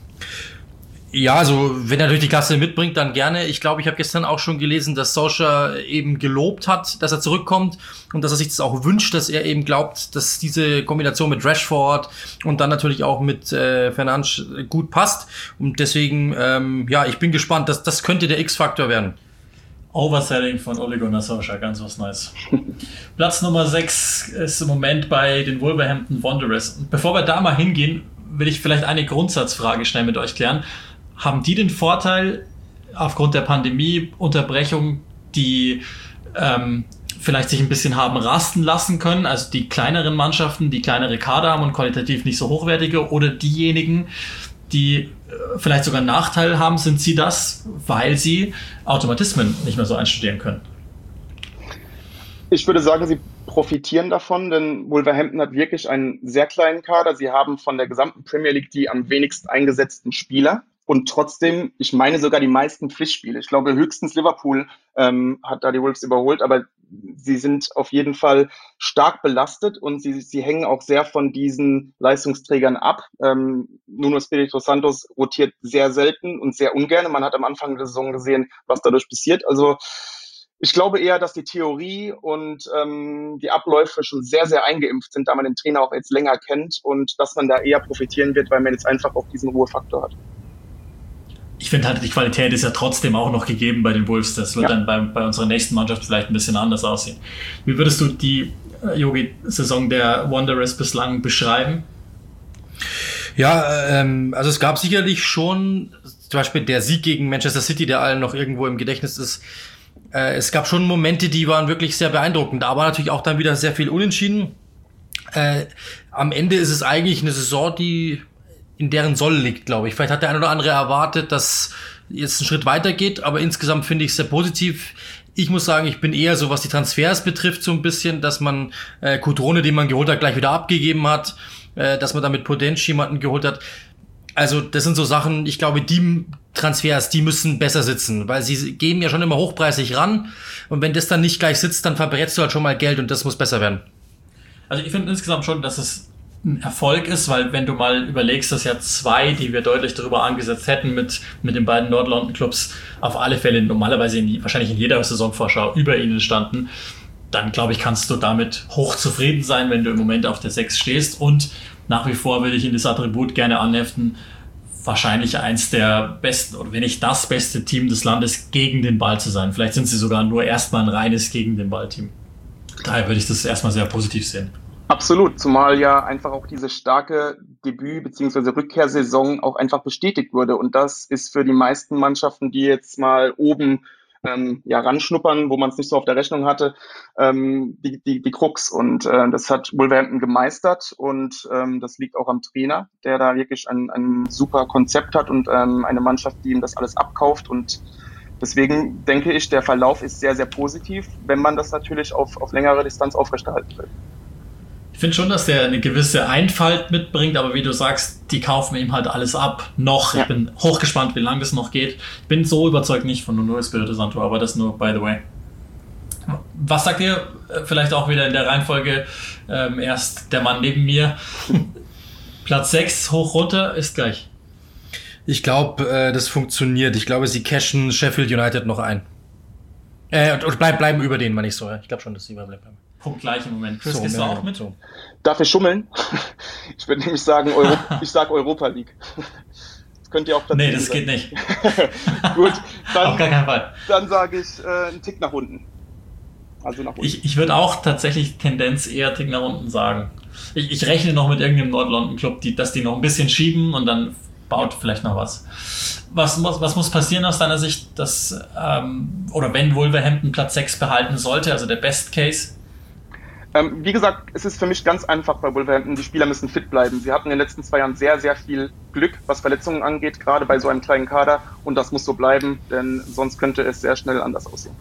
Ja, also wenn er natürlich die Klasse mitbringt, dann gerne. Ich glaube, ich habe gestern auch schon gelesen, dass Solskjaer eben gelobt hat, dass er zurückkommt und dass er sich das auch wünscht, dass er eben glaubt, dass diese Kombination mit Rashford und dann natürlich auch mit äh, Fernandes gut passt. Und deswegen, ähm, ja, ich bin gespannt, dass das könnte der X-Faktor werden. Overselling von Ole Gunnar Solskjaer, ganz was Neues. Platz Nummer sechs ist im Moment bei den Wolverhampton Wanderers. Und bevor wir da mal hingehen, will ich vielleicht eine Grundsatzfrage schnell mit euch klären. Haben die den Vorteil, aufgrund der Pandemie-Unterbrechung, die ähm, vielleicht sich ein bisschen haben rasten lassen können, also die kleineren Mannschaften, die kleinere Kader haben und qualitativ nicht so hochwertige, oder diejenigen, die äh, vielleicht sogar einen Nachteil haben, sind sie das, weil sie Automatismen nicht mehr so einstudieren können? Ich würde sagen, sie profitieren davon, denn Wolverhampton hat wirklich einen sehr kleinen Kader. Sie haben von der gesamten Premier League die am wenigsten eingesetzten Spieler. Und trotzdem, ich meine sogar die meisten Pflichtspiele. Ich glaube, höchstens Liverpool ähm, hat da die Wolves überholt, aber sie sind auf jeden Fall stark belastet und sie, sie hängen auch sehr von diesen Leistungsträgern ab. Ähm, Nuno Espirito Santos rotiert sehr selten und sehr ungern. Man hat am Anfang der Saison gesehen, was dadurch passiert. Also ich glaube eher, dass die Theorie und ähm, die Abläufe schon sehr, sehr eingeimpft sind, da man den Trainer auch jetzt länger kennt und dass man da eher profitieren wird, weil man jetzt einfach auch diesen Ruhefaktor hat. Ich finde halt, die Qualität ist ja trotzdem auch noch gegeben bei den Wolves. Das wird ja dann bei, bei unserer nächsten Mannschaft vielleicht ein bisschen anders aussehen. Wie würdest du die äh, Jogi-Saison der Wanderers bislang beschreiben? Ja, ähm, also es gab sicherlich schon, zum Beispiel der Sieg gegen Manchester City, der allen noch irgendwo im Gedächtnis ist. Äh, es gab schon Momente, die waren wirklich sehr beeindruckend, aber natürlich auch dann wieder sehr viel Unentschieden. Äh, am Ende ist es eigentlich eine Saison, die in deren Soll liegt, glaube ich. Vielleicht hat der ein oder andere erwartet, dass jetzt ein Schritt weitergeht, aber insgesamt finde ich es sehr positiv. Ich muss sagen, ich bin eher so, was die Transfers betrifft, so ein bisschen, dass man äh, Cutrone, den man geholt hat, gleich wieder abgegeben hat, äh, dass man damit Potenz jemanden geholt hat. Also das sind so Sachen, ich glaube, die Transfers, die müssen besser sitzen, weil sie gehen ja schon immer hochpreisig ran und wenn das dann nicht gleich sitzt, dann verbrätst du halt schon mal Geld und das muss besser werden. Also ich finde insgesamt schon, dass es ein Erfolg ist, weil wenn du mal überlegst, dass ja zwei, die wir deutlich darüber angesetzt hätten mit, mit den beiden Nord-London-Clubs, auf alle Fälle normalerweise in, wahrscheinlich in jeder Saisonvorschau über ihnen standen, dann glaube ich, kannst du damit hoch zufrieden sein, wenn du im Moment auf der sechs stehst und nach wie vor würde ich in das Attribut gerne anheften, wahrscheinlich eins der besten oder wenn nicht das beste Team des Landes gegen den Ball zu sein. Vielleicht sind sie sogar nur erstmal ein reines gegen den Ball-Team. Daher würde ich das erstmal sehr positiv sehen. Absolut, zumal ja einfach auch diese starke Debüt- bzw. Rückkehrsaison auch einfach bestätigt wurde. Und das ist für die meisten Mannschaften, die jetzt mal oben ähm, ja ranschnuppern, wo man es nicht so auf der Rechnung hatte, ähm, die, die, die Krux. Und äh, das hat Wolverhampton gemeistert und ähm, das liegt auch am Trainer, der da wirklich ein, ein super Konzept hat und ähm, eine Mannschaft, die ihm das alles abkauft. Und deswegen denke ich, der Verlauf ist sehr, sehr positiv, wenn man das natürlich auf, auf längere Distanz aufrechterhalten will. Ich finde schon, dass der eine gewisse Einfalt mitbringt, aber wie du sagst, die kaufen ihm halt alles ab. Noch. Ja. Ich bin hochgespannt, wie lange das noch geht. Ich bin so überzeugt nicht von Nuno Espirito Santo, aber das nur by the way. Was sagt ihr? Vielleicht auch wieder in der Reihenfolge ähm, erst der Mann neben mir. Platz sechs, hoch runter, ist gleich. Ich glaube, äh, das funktioniert. Ich glaube, sie cashen Sheffield United noch ein. Äh, und bleib, bleiben über den, meine ich so. Ich glaube schon, dass sie überbleiben. Punkt gleich im Moment. Chris, so, gehst du auch mit? So. Darf ich schummeln? Ich würde nämlich sagen, Euro- ich sage Europa League. Das könnt ihr auch Nee, das sein. Geht nicht. Gut, dann, auf gar keinen Fall. Dann sage ich äh, einen Tick nach unten. Also nach unten. Ich, ich würde auch tatsächlich Tendenz eher Tick nach unten sagen. Ich, ich rechne noch mit irgendeinem Nord-London-Club, die, dass die noch ein bisschen schieben und dann baut vielleicht noch was. Was muss, was muss passieren aus deiner Sicht, dass, ähm, oder wenn Wolverhampton Platz sechs behalten sollte, also der Best Case? Ähm, wie gesagt, es ist für mich ganz einfach bei Wolverhampton. Die Spieler müssen fit bleiben. Sie hatten in den letzten zwei Jahren sehr, sehr viel Glück, was Verletzungen angeht, gerade bei so einem kleinen Kader. Und das muss so bleiben, denn sonst könnte es sehr schnell anders aussehen.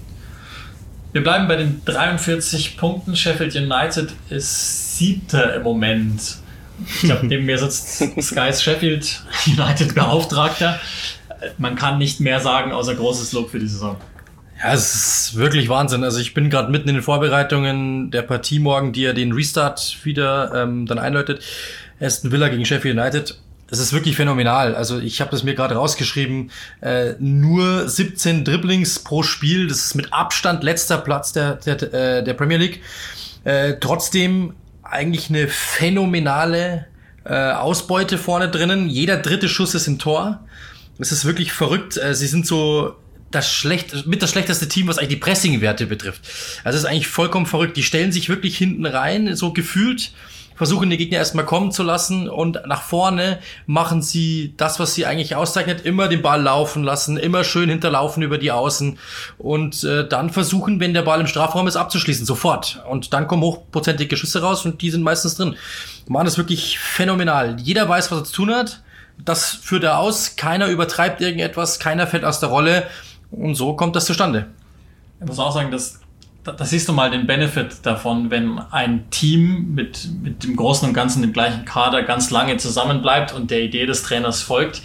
Wir bleiben bei den dreiundvierzig Punkten. Sheffield United ist Siebter im Moment. Ich glaube, neben mir sitzt Sky's Sheffield United Beauftragter. Man kann nicht mehr sagen, außer großes Lob für die Saison. Ja, es ist wirklich Wahnsinn. Also ich bin gerade mitten in den Vorbereitungen der Partie morgen, die ja den Restart wieder ähm, dann einläutet. Aston Villa gegen Sheffield United. Es ist wirklich phänomenal. Also ich habe das mir gerade rausgeschrieben. Äh, nur siebzehn Dribblings pro Spiel. Das ist mit Abstand letzter Platz der der, äh, der Premier League. Äh, trotzdem eigentlich eine phänomenale äh, Ausbeute vorne drinnen. Jeder dritte Schuss ist im Tor. Es ist wirklich verrückt. Äh, sie sind so das schlecht, mit das schlechteste Team, was eigentlich die Pressing-Werte betrifft. Also es ist eigentlich vollkommen verrückt. Die stellen sich wirklich hinten rein, so gefühlt, versuchen den Gegner erstmal kommen zu lassen und nach vorne machen sie das, was sie eigentlich auszeichnet, immer den Ball laufen lassen, immer schön hinterlaufen über die Außen und äh, dann versuchen, wenn der Ball im Strafraum ist, abzuschließen, sofort. Und dann kommen hochprozentige Schüsse raus und die sind meistens drin. Man, das ist wirklich phänomenal. Jeder weiß, was er zu tun hat. Das führt er aus. Keiner übertreibt irgendetwas, keiner fällt aus der Rolle. Und so kommt das zustande. Ich muss auch sagen, dass da siehst du mal den Benefit davon, wenn ein Team mit, mit dem Großen und Ganzen, dem gleichen Kader ganz lange zusammenbleibt und der Idee des Trainers folgt.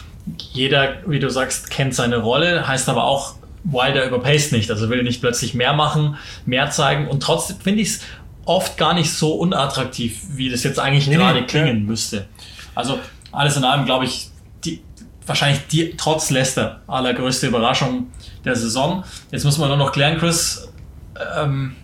Jeder, wie du sagst, kennt seine Rolle, heißt aber auch, Wilder überpaced nicht, also will nicht plötzlich mehr machen, mehr zeigen und trotzdem finde ich es oft gar nicht so unattraktiv, wie das jetzt eigentlich nee, gerade klingen ja. müsste. Also alles in allem, glaube ich, die wahrscheinlich die, trotz Leicester, allergrößte Überraschung der Saison. Jetzt müssen wir nur noch klären, Chris, ähm,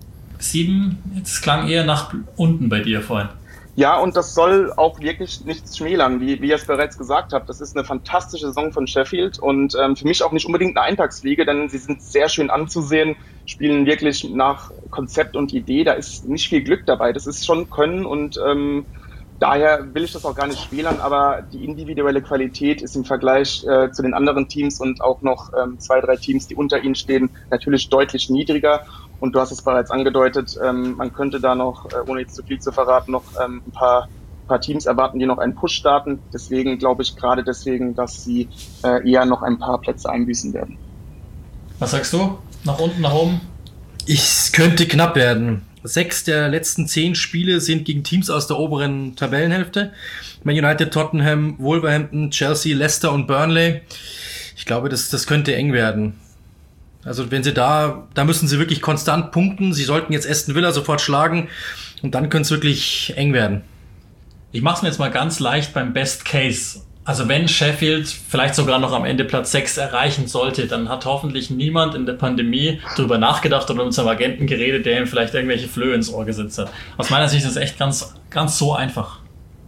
sieben, jetzt klang eher nach unten bei dir vorhin. Ja, und das soll auch wirklich nichts schmälern, wie, wie ihr es bereits gesagt habt. Das ist eine fantastische Saison von Sheffield und ähm, für mich auch nicht unbedingt eine Eintagsfliege, denn sie sind sehr schön anzusehen, spielen wirklich nach Konzept und Idee. Da ist nicht viel Glück dabei, das ist schon Können und ähm, daher will ich das auch gar nicht schmälern, aber die individuelle Qualität ist im Vergleich äh, zu den anderen Teams und auch noch ähm, zwei, drei Teams, die unter ihnen stehen, natürlich deutlich niedriger. Und du hast es bereits angedeutet, ähm, man könnte da noch, äh, ohne jetzt zu viel zu verraten, noch ähm, ein paar, paar Teams erwarten, die noch einen Push starten. Deswegen glaube ich gerade deswegen, dass sie äh, eher noch ein paar Plätze einbüßen werden. Was sagst du? Nach unten, nach oben? Es könnte knapp werden. Sechs der letzten zehn Spiele sind gegen Teams aus der oberen Tabellenhälfte. Man United, Tottenham, Wolverhampton, Chelsea, Leicester und Burnley. Ich glaube, das, das könnte eng werden. Also wenn sie da, da müssen sie wirklich konstant punkten. Sie sollten jetzt Aston Villa sofort schlagen und dann könnte es wirklich eng werden. Ich mache es mir jetzt mal ganz leicht beim Best Case. Also wenn Sheffield vielleicht sogar noch am Ende Platz sechs erreichen sollte, dann hat hoffentlich niemand in der Pandemie darüber nachgedacht oder mit seinem Agenten geredet, der ihm vielleicht irgendwelche Flöhe ins Ohr gesetzt hat. Aus meiner Sicht ist es echt ganz, ganz so einfach.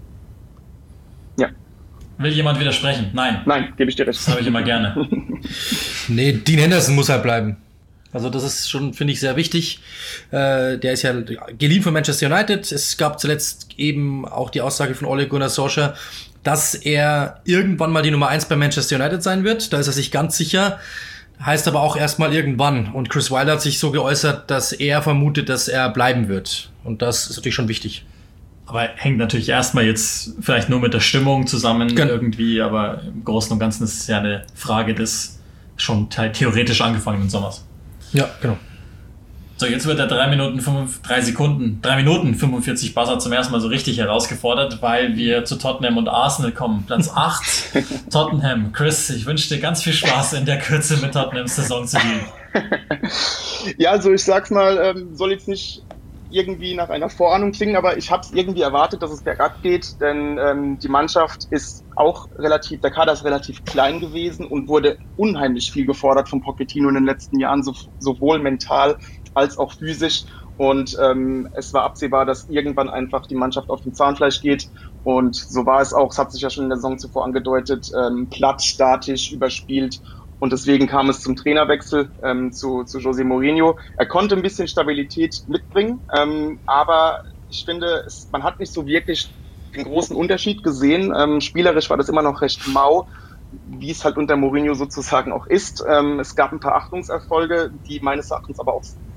Ja. Will jemand widersprechen? Nein. Nein, gebe ich dir recht. Das habe ich immer gerne. Nee, Dean Henderson muss halt bleiben. Also das ist schon, finde ich, sehr wichtig. Äh, der ist ja geliehen von Manchester United. Es gab zuletzt eben auch die Aussage von Ole Gunnar Solskjaer, dass er irgendwann mal die Nummer eins bei Manchester United sein wird. Da ist er sich ganz sicher. Heißt aber auch erstmal irgendwann. Und Chris Wilder hat sich so geäußert, dass er vermutet, dass er bleiben wird. Und das ist natürlich schon wichtig. Aber hängt natürlich erstmal jetzt vielleicht nur mit der Stimmung zusammen Gen- irgendwie. Aber im Großen und Ganzen ist es ja eine Frage des schon theoretisch angefangenen Sommers. Ja, genau. So, jetzt wird der drei Minuten, drei Sekunden, drei Minuten fünfundvierzig Buzzer zum ersten Mal so richtig herausgefordert, weil wir zu Tottenham und Arsenal kommen. Platz acht, Tottenham. Chris, ich wünsche dir ganz viel Spaß in der Kürze mit Tottenhams Saison zu gehen. Ja, also ich sag's mal, ähm, soll jetzt nicht irgendwie nach einer Vorahnung klingen, aber ich habe es irgendwie erwartet, dass es bergab geht, denn ähm, die Mannschaft ist auch relativ, der Kader ist relativ klein gewesen und wurde unheimlich viel gefordert von Pochettino in den letzten Jahren, so, sowohl mental als auch physisch. Und ähm, es war absehbar, dass irgendwann einfach die Mannschaft auf dem Zahnfleisch geht. Und so war es auch, es hat sich ja schon in der Saison zuvor angedeutet, ähm, platt, statisch, überspielt. Und deswegen kam es zum Trainerwechsel ähm, zu, zu José Mourinho. Er konnte ein bisschen Stabilität mitbringen, ähm, aber ich finde, es, man hat nicht so wirklich den großen Unterschied gesehen. Ähm, spielerisch war das immer noch recht mau, wie es halt unter Mourinho sozusagen auch ist. Ähm, es gab ein paar Achtungserfolge, die meines Erachtens aber auch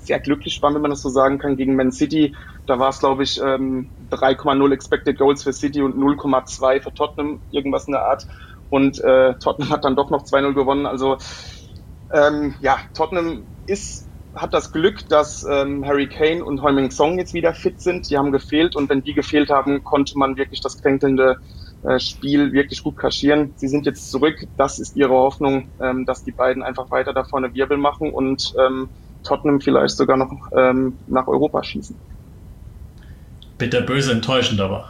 sehr glücklich waren, wenn man das so sagen kann, gegen Man City. Da war es, glaube ich, ähm, drei Komma null Expected Goals für City und null Komma zwei für Tottenham, irgendwas in der Art. Und äh, Tottenham hat dann doch noch zwei null gewonnen. Also ähm, ja, Tottenham ist, hat das Glück, dass ähm, Harry Kane und Heung-min Son jetzt wieder fit sind. Die haben gefehlt und wenn die gefehlt haben, konnte man wirklich das kränkelnde äh, Spiel wirklich gut kaschieren. Sie sind jetzt zurück. Das ist ihre Hoffnung, ähm, dass die beiden einfach weiter da vorne Wirbel machen und ähm, Tottenham vielleicht sogar noch ähm, nach Europa schießen. Bitterböse enttäuschend aber.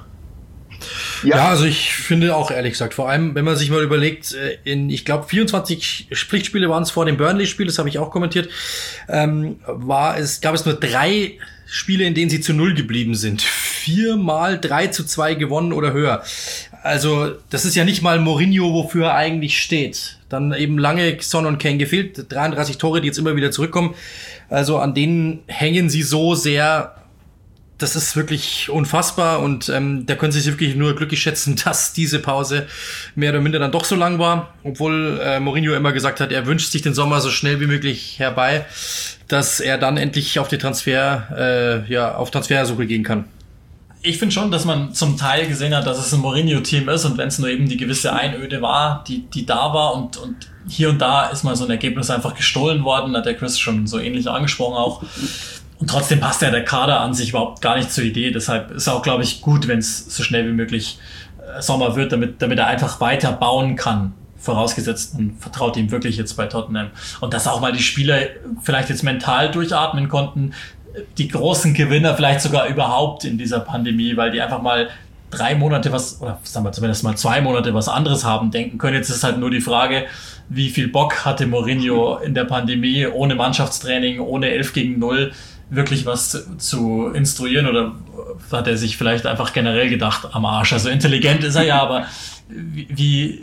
Ja. ja, also ich finde auch ehrlich gesagt, vor allem, wenn man sich mal überlegt, in, ich glaube, vierundzwanzig Pflichtspiele waren es vor dem Burnley-Spiel, das habe ich auch kommentiert, ähm, war es, gab es nur drei Spiele, in denen sie zu null geblieben sind. Viermal drei zu zwei gewonnen oder höher. Also das ist ja nicht mal Mourinho, wofür er eigentlich steht. Dann eben lange Son und Kane gefehlt, dreiunddreißig Tore, die jetzt immer wieder zurückkommen. Also an denen hängen sie so sehr. Das ist wirklich unfassbar und ähm, da können sie sich wirklich nur glücklich schätzen, dass diese Pause mehr oder minder dann doch so lang war, obwohl äh, Mourinho immer gesagt hat, er wünscht sich den Sommer so schnell wie möglich herbei, dass er dann endlich auf die Transfer, äh, ja, auf Transfersuche gehen kann. Ich finde schon, dass man zum Teil gesehen hat, dass es ein Mourinho-Team ist und wenn es nur eben die gewisse Einöde war, die die da war und und hier und da ist mal so ein Ergebnis einfach gestohlen worden, hat der Chris schon so ähnlich angesprochen auch. Und trotzdem passt ja der Kader an sich überhaupt gar nicht zur Idee. Deshalb ist auch, glaube ich, gut, wenn es so schnell wie möglich äh, Sommer wird, damit, damit er einfach weiter bauen kann. Vorausgesetzt, man vertraut ihm wirklich jetzt bei Tottenham. Und dass auch mal die Spieler vielleicht jetzt mental durchatmen konnten. Die großen Gewinner vielleicht sogar überhaupt in dieser Pandemie, weil die einfach mal drei Monate was, oder sagen wir zumindest mal zwei Monate was anderes haben denken können. Jetzt ist halt nur die Frage, wie viel Bock hatte Mourinho in der Pandemie ohne Mannschaftstraining, ohne elf gegen null wirklich was zu, zu instruieren oder hat er sich vielleicht einfach generell gedacht, am Arsch. Also intelligent ist er ja, aber wie, wie,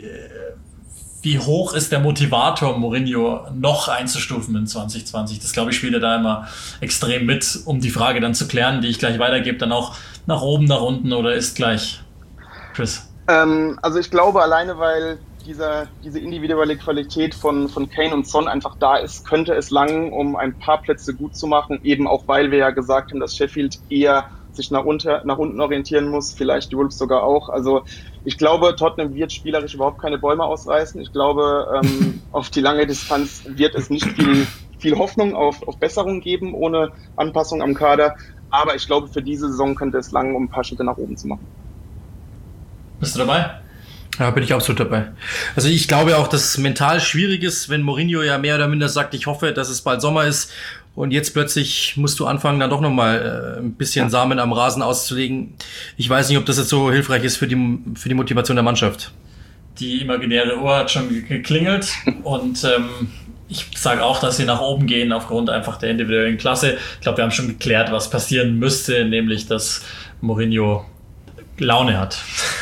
wie hoch ist der Motivator, Mourinho noch einzustufen in zwanzig zwanzig? Das, glaube ich, spielt er da immer extrem mit, um die Frage dann zu klären, die ich gleich weitergebe, dann auch nach oben, nach unten oder ist gleich? Chris? Ähm, also ich glaube alleine, weil Dieser, diese individuelle Qualität von, von Kane und Son einfach da ist, könnte es langen, um ein paar Plätze gut zu machen, eben auch weil wir ja gesagt haben, dass Sheffield eher sich nach, unter, nach unten orientieren muss, vielleicht die Wolves sogar auch. Also ich glaube, Tottenham wird spielerisch überhaupt keine Bäume ausreißen. Ich glaube, ähm, auf die lange Distanz wird es nicht viel, viel Hoffnung auf, auf Besserung geben, ohne Anpassung am Kader. Aber ich glaube, für diese Saison könnte es langen, um ein paar Schritte nach oben zu machen. Bist du dabei? Ja, bin ich absolut dabei. Also ich glaube auch, dass es mental schwierig ist, wenn Mourinho ja mehr oder minder sagt, ich hoffe, dass es bald Sommer ist und jetzt plötzlich musst du anfangen, dann doch nochmal äh, ein bisschen Samen am Rasen auszulegen. Ich weiß nicht, ob das jetzt so hilfreich ist für die, für die Motivation der Mannschaft. Die imaginäre Uhr hat schon geklingelt und ähm, ich sage auch, dass sie nach oben gehen aufgrund einfach der individuellen Klasse. Ich glaube, wir haben schon geklärt, was passieren müsste, nämlich dass Mourinho Laune hat.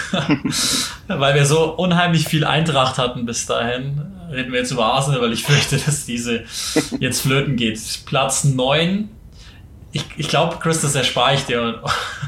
Weil wir so unheimlich viel Eintracht hatten bis dahin. Reden wir jetzt über Arsenal, weil ich fürchte, dass diese jetzt flöten geht. Platz neun. Ich, ich glaube, Chris, das erspare ich dir.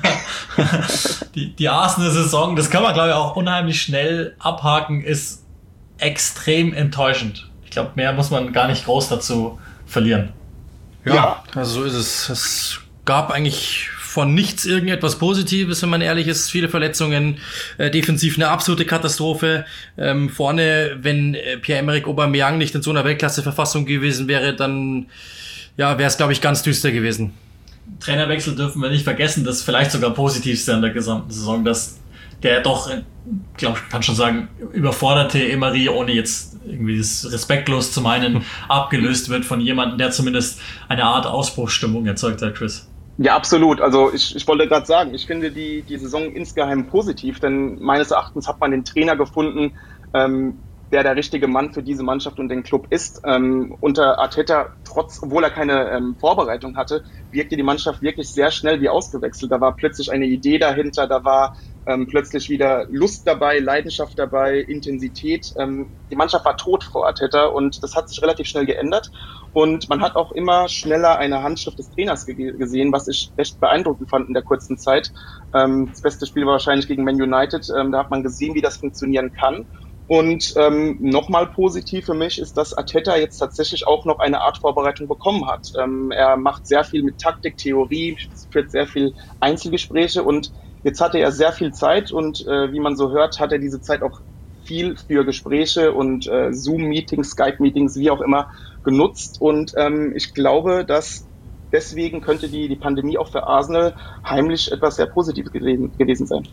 die, die Arsenal-Saison, das kann man, glaube ich, auch unheimlich schnell abhaken, ist extrem enttäuschend. Ich glaube, mehr muss man gar nicht groß dazu verlieren. Ja, ja, also so ist es. Es gab eigentlich von nichts irgendetwas Positives, wenn man ehrlich ist. Viele Verletzungen, äh, defensiv eine absolute Katastrophe. Ähm, vorne, wenn äh, Pierre-Emerick Aubameyang nicht in so einer Weltklasse-Verfassung gewesen wäre, dann ja, wäre es, glaube ich, ganz düster gewesen. Trainerwechsel dürfen wir nicht vergessen, das vielleicht sogar positivste an der gesamten Saison, dass der doch, glaube ich, kann schon sagen, überforderte Emery, ohne jetzt irgendwie das respektlos zu meinen, abgelöst wird von jemandem, der zumindest eine Art Ausbruchsstimmung erzeugt hat, Chris. Ja, absolut. Also ich, ich wollte gerade sagen, ich finde die, die Saison insgeheim positiv, denn meines Erachtens hat man den Trainer gefunden, ähm, der der richtige Mann für diese Mannschaft und den Club ist. Ähm, unter Arteta, trotz, obwohl er keine ähm, Vorbereitung hatte, wirkte die Mannschaft wirklich sehr schnell wie ausgewechselt. Da war plötzlich eine Idee dahinter, da war ähm, plötzlich wieder Lust dabei, Leidenschaft dabei, Intensität. Ähm, die Mannschaft war tot vor Arteta und das hat sich relativ schnell geändert. Und man hat auch immer schneller eine Handschrift des Trainers ge- gesehen, was ich recht beeindruckend fand in der kurzen Zeit. Ähm, das beste Spiel war wahrscheinlich gegen Man United. Ähm, da hat man gesehen, wie das funktionieren kann. Und ähm, nochmal positiv für mich ist, dass Arteta jetzt tatsächlich auch noch eine Art Vorbereitung bekommen hat. Ähm, er macht sehr viel mit Taktik, Theorie, führt sehr viel Einzelgespräche und jetzt hatte er sehr viel Zeit und äh, wie man so hört, hat er diese Zeit auch viel für Gespräche und äh, Zoom-Meetings, Skype-Meetings, wie auch immer, genutzt. Und ähm, ich glaube, dass deswegen könnte die, die Pandemie auch für Arsenal heimlich etwas sehr Positives gewesen, gewesen sein.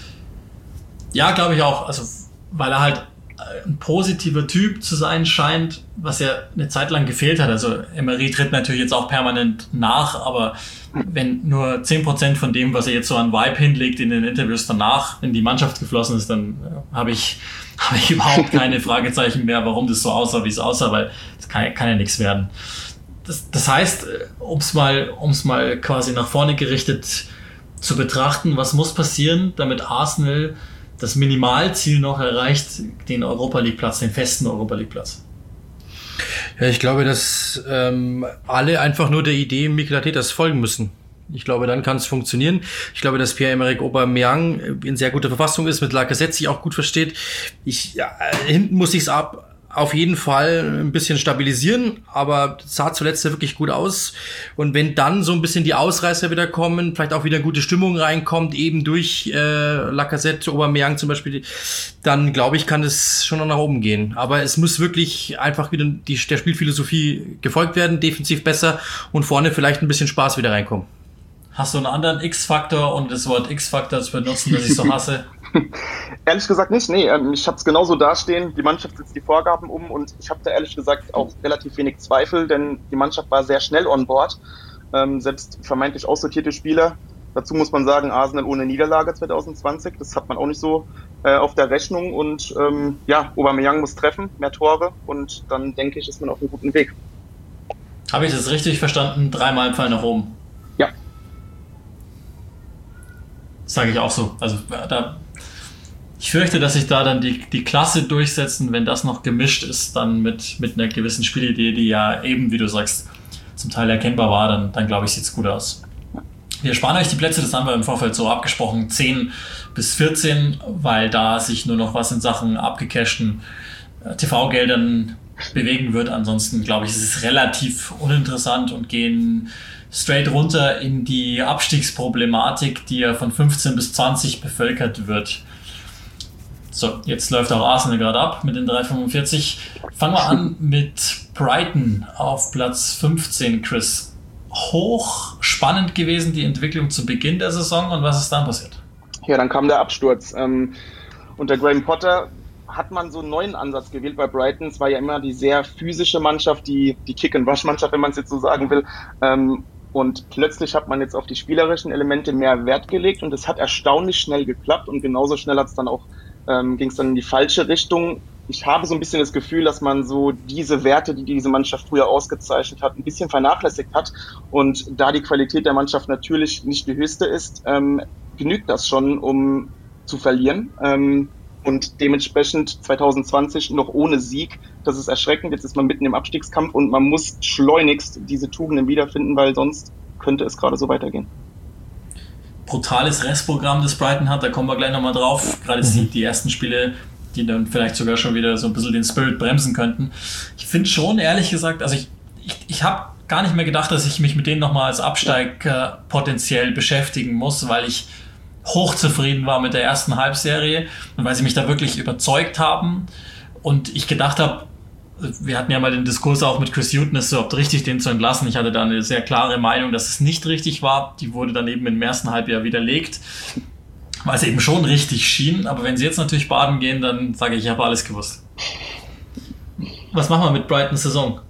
Ja, glaube ich auch. Also, weil er halt ein positiver Typ zu sein scheint, was ja eine Zeit lang gefehlt hat. Also Emery tritt natürlich jetzt auch permanent nach, aber wenn nur zehn Prozent von dem, was er jetzt so an Vibe hinlegt, in den Interviews danach in die Mannschaft geflossen ist, dann äh, habe ich, hab ich überhaupt keine Fragezeichen mehr, warum das so aussah, wie es aussah, weil es kann, kann ja nichts werden. Das, das heißt, um es mal, um's mal quasi nach vorne gerichtet zu betrachten, was muss passieren, damit Arsenal das Minimalziel noch erreicht, den Europa-League-Platz, den festen Europa-League-Platz? Ja, ich glaube, dass ähm, alle einfach nur der Idee Mikel Artetas folgen müssen. Ich glaube, dann kann es funktionieren. Ich glaube, dass Pierre-Emerick Aubameyang in sehr guter Verfassung ist, mit Lacazette sich auch gut versteht. Ich, ja, hinten muss ich es ab auf jeden Fall ein bisschen stabilisieren, aber es sah zuletzt ja wirklich gut aus. Und wenn dann so ein bisschen die Ausreißer wieder kommen, vielleicht auch wieder gute Stimmung reinkommt, eben durch äh, Lacazette, Aubameyang zum Beispiel, dann glaube ich, kann es schon noch nach oben gehen. Aber es muss wirklich einfach wieder die, der Spielphilosophie gefolgt werden, defensiv besser und vorne vielleicht ein bisschen Spaß wieder reinkommen. Hast du einen anderen X-Faktor und das Wort X-Faktor zu benutzen, das ich so hasse? Ehrlich gesagt nicht, nee. Ich habe es genauso dastehen. Die Mannschaft setzt die Vorgaben um und ich habe da ehrlich gesagt auch relativ wenig Zweifel, denn die Mannschaft war sehr schnell on board. Ähm, selbst vermeintlich aussortierte Spieler. Dazu muss man sagen, Arsenal ohne Niederlage zwanzig zwanzig. Das hat man auch nicht so äh, auf der Rechnung. Und ähm, ja, Aubameyang muss treffen, mehr Tore und dann denke ich, ist man auf einem guten Weg. Habe ich das richtig verstanden? Dreimal Pfeil nach oben. Ja. Das sage ich auch so. Also da, ich fürchte, dass sich da dann die, die Klasse durchsetzen, wenn das noch gemischt ist, dann mit, mit einer gewissen Spielidee, die ja eben, wie du sagst, zum Teil erkennbar war, dann, dann glaube ich, sieht es gut aus. Wir sparen euch die Plätze, das haben wir im Vorfeld so abgesprochen, zehn bis vierzehn, weil da sich nur noch was in Sachen abgecashten T V-Geldern bewegen wird. Ansonsten, glaube ich, ist es relativ uninteressant und gehen straight runter in die Abstiegsproblematik, die ja von fünfzehn bis zwanzig bevölkert wird. So, jetzt läuft auch Arsenal gerade ab mit den drei Komma fünfundvierzig. Fangen wir an mit Brighton auf Platz fünfzehn, Chris. Hoch spannend gewesen, die Entwicklung zu Beginn der Saison, und was ist dann passiert? Ja, dann kam der Absturz. Ähm, unter Graham Potter hat man so einen neuen Ansatz gewählt bei Brighton. Es war ja immer die sehr physische Mannschaft, die, die Kick-and-Rush-Mannschaft, wenn man es jetzt so sagen will. Ähm, und plötzlich hat man jetzt auf die spielerischen Elemente mehr Wert gelegt und es hat erstaunlich schnell geklappt und genauso schnell hat es dann auch, ähm, ging es dann in die falsche Richtung. Ich habe so ein bisschen das Gefühl, dass man so diese Werte, die diese Mannschaft früher ausgezeichnet hat, ein bisschen vernachlässigt hat. Und da die Qualität der Mannschaft natürlich nicht die höchste ist, ähm, genügt das schon, um zu verlieren. Ähm, und dementsprechend zwanzig zwanzig noch ohne Sieg. Das ist erschreckend. Jetzt ist man mitten im Abstiegskampf und man muss schleunigst diese Tugenden wiederfinden, weil sonst könnte es gerade so weitergehen. Brutales Restprogramm, das Brighton hat, da kommen wir gleich nochmal drauf. Gerade die, die ersten Spiele, die dann vielleicht sogar schon wieder so ein bisschen den Spirit bremsen könnten. Ich finde schon, ehrlich gesagt, also ich, ich, ich habe gar nicht mehr gedacht, dass ich mich mit denen nochmal als Absteiger potenziell beschäftigen muss, weil ich hochzufrieden war mit der ersten Halbserie und weil sie mich da wirklich überzeugt haben und ich gedacht habe, wir hatten ja mal den Diskurs auch mit Chris Hughton, es ist überhaupt richtig, den zu entlassen. Ich hatte da eine sehr klare Meinung, dass es nicht richtig war. Die wurde dann eben im ersten Halbjahr widerlegt, weil es eben schon richtig schien. Aber wenn sie jetzt natürlich baden gehen, dann sage ich, ich habe alles gewusst. Was machen wir mit Brightons Saison?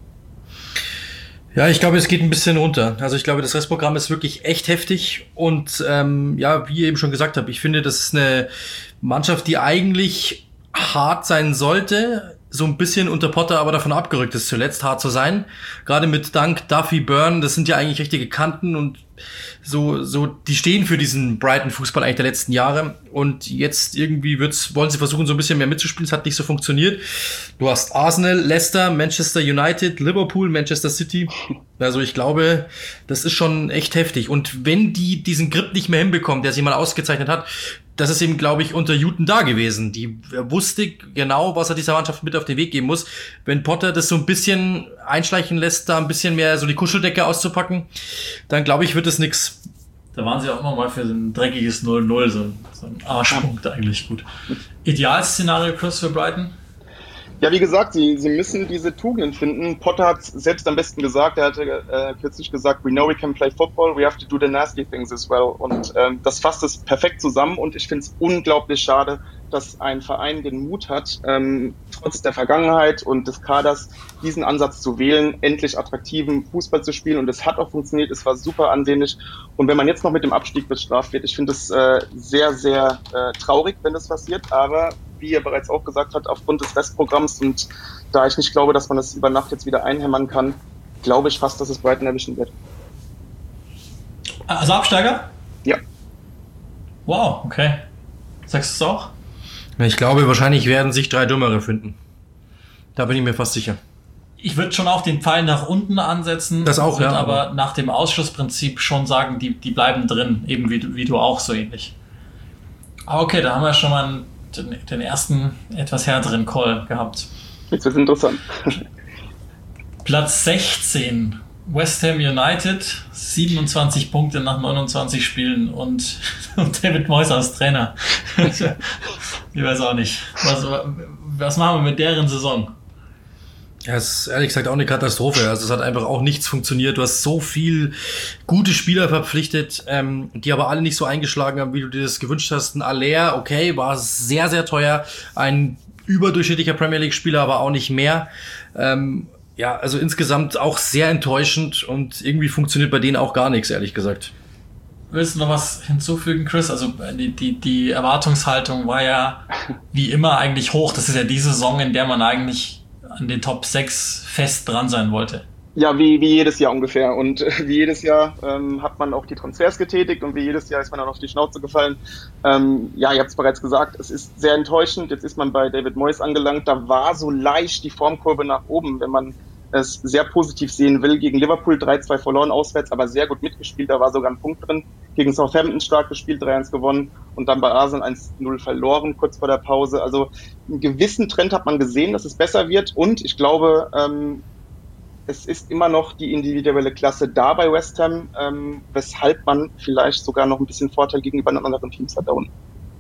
Ja, ich glaube, es geht ein bisschen runter. Also ich glaube, das Restprogramm ist wirklich echt heftig und ähm, ja, wie ich eben schon gesagt habe, ich finde, das ist eine Mannschaft, die eigentlich hart sein sollte, so ein bisschen unter Potter aber davon abgerückt ist, zuletzt hart zu sein. Gerade mit Dunk, Duffy, Byrne, das sind ja eigentlich richtige Kanten und so, so, die stehen für diesen Brighton-Fußball eigentlich der letzten Jahre. Und jetzt irgendwie wird's, wollen sie versuchen, so ein bisschen mehr mitzuspielen. Es hat nicht so funktioniert. Du hast Arsenal, Leicester, Manchester United, Liverpool, Manchester City. Also ich glaube, das ist schon echt heftig. Und wenn die diesen Grip nicht mehr hinbekommen, der sich mal ausgezeichnet hat, das ist eben, glaube ich, unter Houghton da gewesen. Die er wusste genau, was er dieser Mannschaft mit auf den Weg geben muss. Wenn Potter das so ein bisschen einschleichen lässt, da ein bisschen mehr so die Kuscheldecke auszupacken, dann glaube ich, wird es nix. Da waren sie auch immer mal für so ein dreckiges null null, so, so ein Arschpunkt eigentlich gut. Idealszenario, Chris, für Brighton? Ja, wie gesagt, sie, sie müssen diese Tugenden finden. Potter hat selbst am besten gesagt, er hatte äh, kürzlich gesagt, we know we can play football, we have to do the nasty things as well. Und ähm, das fasst es perfekt zusammen und ich finde es unglaublich schade, dass ein Verein den Mut hat, ähm, trotz der Vergangenheit und des Kaders diesen Ansatz zu wählen, endlich attraktiven Fußball zu spielen. Und es hat auch funktioniert, es war super ansehnlich. Und wenn man jetzt noch mit dem Abstieg bestraft wird, ich finde es äh, sehr, sehr äh, traurig, wenn das passiert, aber wie ihr bereits auch gesagt habt, aufgrund des Restprogramms und da ich nicht glaube, dass man das über Nacht jetzt wieder einhämmern kann, glaube ich fast, dass es Brighton erwischen wird. Also Absteiger? Ja. Wow, okay. Sagst du es auch? Ich glaube, wahrscheinlich werden sich drei Dümmere finden. Da bin ich mir fast sicher. Ich würde schon auch den Pfeil nach unten ansetzen. Das auch, ja. aber, aber nach dem Ausschlussprinzip schon sagen, die, die bleiben drin, eben wie, wie du auch so ähnlich. Aber okay, da haben wir schon mal einen Den, den ersten etwas härteren Call gehabt. Jetzt wird es interessant. Platz sechzehn, West Ham United, siebenundzwanzig Punkte nach neunundzwanzig Spielen und, und David Moyes als Trainer. Ich weiß auch nicht. Was, was machen wir mit deren Saison? Ja, es ist ehrlich gesagt auch eine Katastrophe. Also es hat einfach auch nichts funktioniert. Du hast so viel gute Spieler verpflichtet, ähm, die aber alle nicht so eingeschlagen haben, wie du dir das gewünscht hast. Ein Aller, okay, war sehr, sehr teuer. Ein überdurchschnittlicher Premier League-Spieler, aber auch nicht mehr. Ähm, ja, also insgesamt auch sehr enttäuschend und irgendwie funktioniert bei denen auch gar nichts, ehrlich gesagt. Willst du noch was hinzufügen, Chris? Also die, die, die Erwartungshaltung war ja wie immer eigentlich hoch. Das ist ja die Saison, in der man eigentlich an den Top sechs fest dran sein wollte. Ja, wie, wie jedes Jahr ungefähr. Und äh, wie jedes Jahr ähm, hat man auch die Transfers getätigt und wie jedes Jahr ist man dann auf die Schnauze gefallen. Ähm, ja, ihr habt es bereits gesagt, es ist sehr enttäuschend. Jetzt ist man bei David Moyes angelangt. Da war so leicht die Formkurve nach oben, wenn man es sehr positiv sehen will. Gegen Liverpool drei zwei verloren auswärts, aber sehr gut mitgespielt. Da war sogar ein Punkt drin. Gegen Southampton stark gespielt, drei eins gewonnen und dann bei Arsenal eins null verloren, kurz vor der Pause. Also einen gewissen Trend hat man gesehen, dass es besser wird und ich glaube, ähm, es ist immer noch die individuelle Klasse da bei West Ham, ähm, weshalb man vielleicht sogar noch ein bisschen Vorteil gegenüber den anderen Teams hat da unten.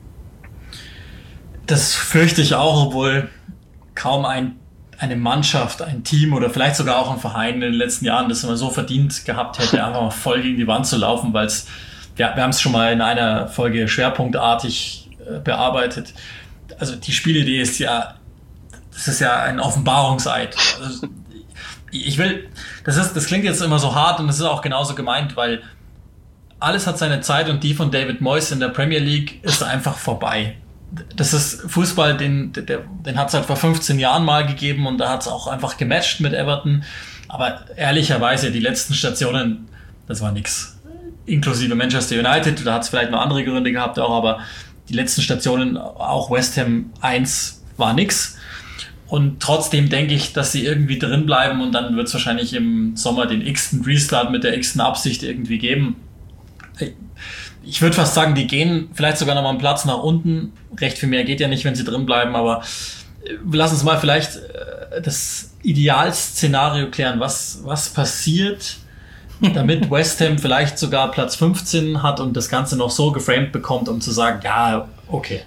Das fürchte ich auch, obwohl kaum ein eine Mannschaft, ein Team oder vielleicht sogar auch ein Verein in den letzten Jahren das immer so verdient gehabt hätte, einfach mal voll gegen die Wand zu laufen, weil es, ja, wir haben es schon mal in einer Folge schwerpunktartig äh, bearbeitet. Also die Spielidee ist ja, das ist ja ein Offenbarungseid. Also, ich will, das ist, das klingt jetzt immer so hart und das ist auch genauso gemeint, weil alles hat seine Zeit und die von David Moyes in der Premier League ist einfach vorbei. Das ist Fußball, den, der, den hat es halt vor fünfzehn Jahren mal gegeben und da hat es auch einfach gematcht mit Everton. Aber ehrlicherweise, die letzten Stationen, das war nix. Inklusive Manchester United, da hat es vielleicht noch andere Gründe gehabt auch, aber die letzten Stationen, auch West Ham eins, war nix. Und trotzdem denke ich, dass sie irgendwie drin bleiben und dann wird es wahrscheinlich im Sommer den x-ten Restart mit der x-ten Absicht irgendwie geben. Ich würde fast sagen, die gehen vielleicht sogar noch mal einen Platz nach unten. Recht viel mehr geht ja nicht, wenn sie drin bleiben, aber lass uns mal vielleicht das Idealszenario klären. Was, was passiert, damit West Ham vielleicht sogar Platz fünfzehn hat und das Ganze noch so geframed bekommt, um zu sagen, ja, okay.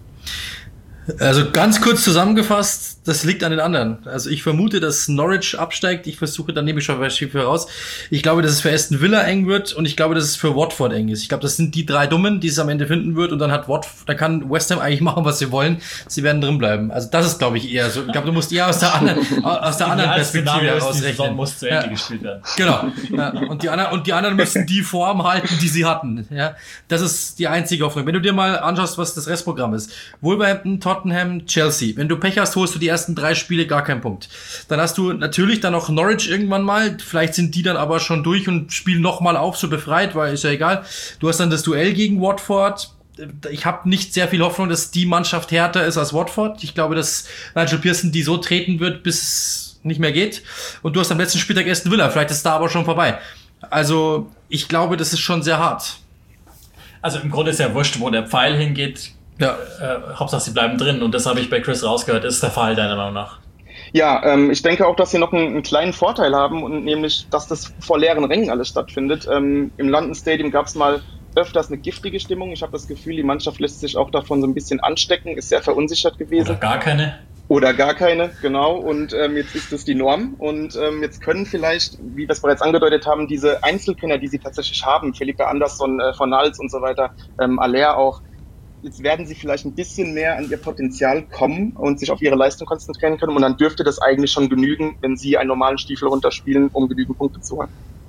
Also ganz kurz zusammengefasst, das liegt an den anderen. Also ich vermute, dass Norwich absteigt. Ich versuche, dann nehme ich schon raus. Ich glaube, dass es für Aston Villa eng wird und ich glaube, dass es für Watford eng ist. Ich glaube, das sind die drei Dummen, die es am Ende finden wird und dann hat Watford, da kann West Ham eigentlich machen, was sie wollen. Sie werden drin bleiben. Also das ist, glaube ich, eher so. Ich glaube, du musst eher aus der anderen, aus der anderen Perspektive herausrechnen. Muss zu Ende ja. gespielt werden. Genau. Ja. Und die anderen, und die anderen müssen die Form halten, die sie hatten. Ja. Das ist die einzige Hoffnung. Wenn du dir mal anschaust, was das Restprogramm ist. Wolverhampton, Tottenham, Chelsea. Wenn du Pech hast, holst du die ersten drei Spiele gar keinen Punkt. Dann hast du natürlich dann noch Norwich irgendwann mal. Vielleicht sind die dann aber schon durch und spielen nochmal auf, so befreit, weil ist ja egal. Du hast dann das Duell gegen Watford. Ich habe nicht sehr viel Hoffnung, dass die Mannschaft härter ist als Watford. Ich glaube, dass Nigel Pearson die so treten wird, bis es nicht mehr geht. Und du hast am letzten Spieltag Aston Villa. Vielleicht ist da aber schon vorbei. Also ich glaube, das ist schon sehr hart. Also im Grunde ist ja wurscht, wo der Pfeil hingeht. Ja. Äh, Hauptsache, sie bleiben drin. Und das habe ich bei Chris rausgehört. Ist der Fall, deiner Meinung nach? Ja, ähm, ich denke auch, dass sie noch einen, einen kleinen Vorteil haben, und nämlich, dass das vor leeren Rängen alles stattfindet. Ähm, Im London Stadium gab es mal öfters eine giftige Stimmung. Ich habe das Gefühl, die Mannschaft lässt sich auch davon so ein bisschen anstecken, ist sehr verunsichert gewesen. Oder gar keine. Oder gar keine, genau. Und ähm, jetzt ist das die Norm. Und ähm, jetzt können vielleicht, wie wir es bereits angedeutet haben, diese Einzelkinder, die sie tatsächlich haben, Felipe Anderson, äh, von Hals und so weiter, ähm, Aller auch, jetzt werden sie vielleicht ein bisschen mehr an ihr Potenzial kommen und sich auf ihre Leistung konzentrieren können. Und dann dürfte das eigentlich schon genügen, wenn sie einen normalen Stiefel runterspielen, um genügend Punkte zu holen.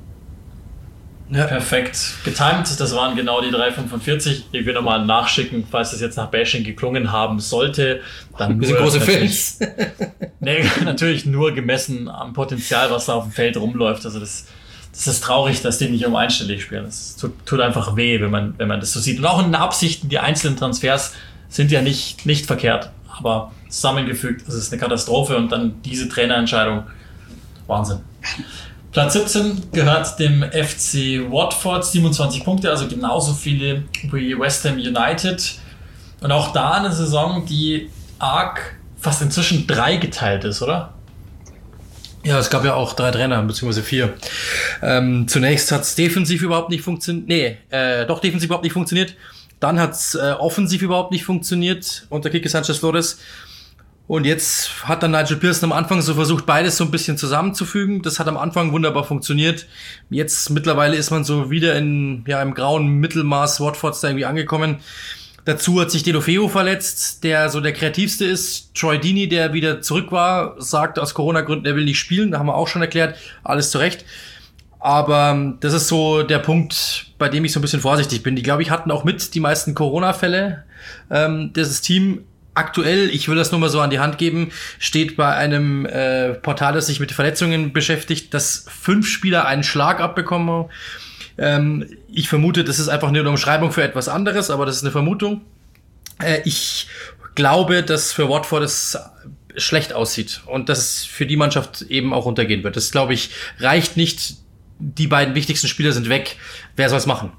Ja. Perfekt getimed. Das waren genau die drei fünfundvierzig. Ich will nochmal nachschicken, falls es jetzt nach Bashing geklungen haben sollte. Dann wir sind große Fans. Nee, natürlich nur gemessen am Potenzial, was da auf dem Feld rumläuft. Also das, das ist traurig, dass die nicht um einstellig spielen. Das tut, tut einfach weh, wenn man, wenn man das so sieht. Und auch in den Absichten, die einzelnen Transfers sind ja nicht, nicht verkehrt. Aber zusammengefügt, das ist eine Katastrophe. Und dann diese Trainerentscheidung. Wahnsinn. Platz siebzehn gehört dem F C Watford, siebenundzwanzig Punkte, also genauso viele wie West Ham United. Und auch da eine Saison, die arg fast inzwischen drei geteilt ist, oder? Ja, es gab ja auch drei Trainer, beziehungsweise vier. Ähm, zunächst hat es defensiv überhaupt nicht funktioniert. Nee, äh, doch defensiv überhaupt nicht funktioniert. Dann hat es äh, offensiv überhaupt nicht funktioniert unter Quique Sánchez Flores. Und jetzt hat dann Nigel Pearson am Anfang so versucht, beides so ein bisschen zusammenzufügen. Das hat am Anfang wunderbar funktioniert. Jetzt mittlerweile ist man so wieder in ja im grauen Mittelmaß Watfords da irgendwie angekommen. Dazu hat sich Deulofeu verletzt, der so der kreativste ist. Troy Deeney, der wieder zurück war, sagt aus Corona-Gründen, er will nicht spielen. Da haben wir auch schon erklärt. Alles zu Recht. Aber das ist so der Punkt, bei dem ich so ein bisschen vorsichtig bin. Die, glaube ich, hatten auch mit die meisten Corona-Fälle. Ähm, dieses Team aktuell, ich will das nur mal so an die Hand geben, steht bei einem äh, Portal, das sich mit Verletzungen beschäftigt, dass fünf Spieler einen Schlag abbekommen. Ähm, ich vermute, das ist einfach nur eine Umschreibung für etwas anderes, aber das ist eine Vermutung. Äh, ich glaube, dass für Watford es schlecht aussieht und dass es für die Mannschaft eben auch untergehen wird. Das, glaube ich, reicht nicht. Die beiden wichtigsten Spieler sind weg. Wer soll es machen?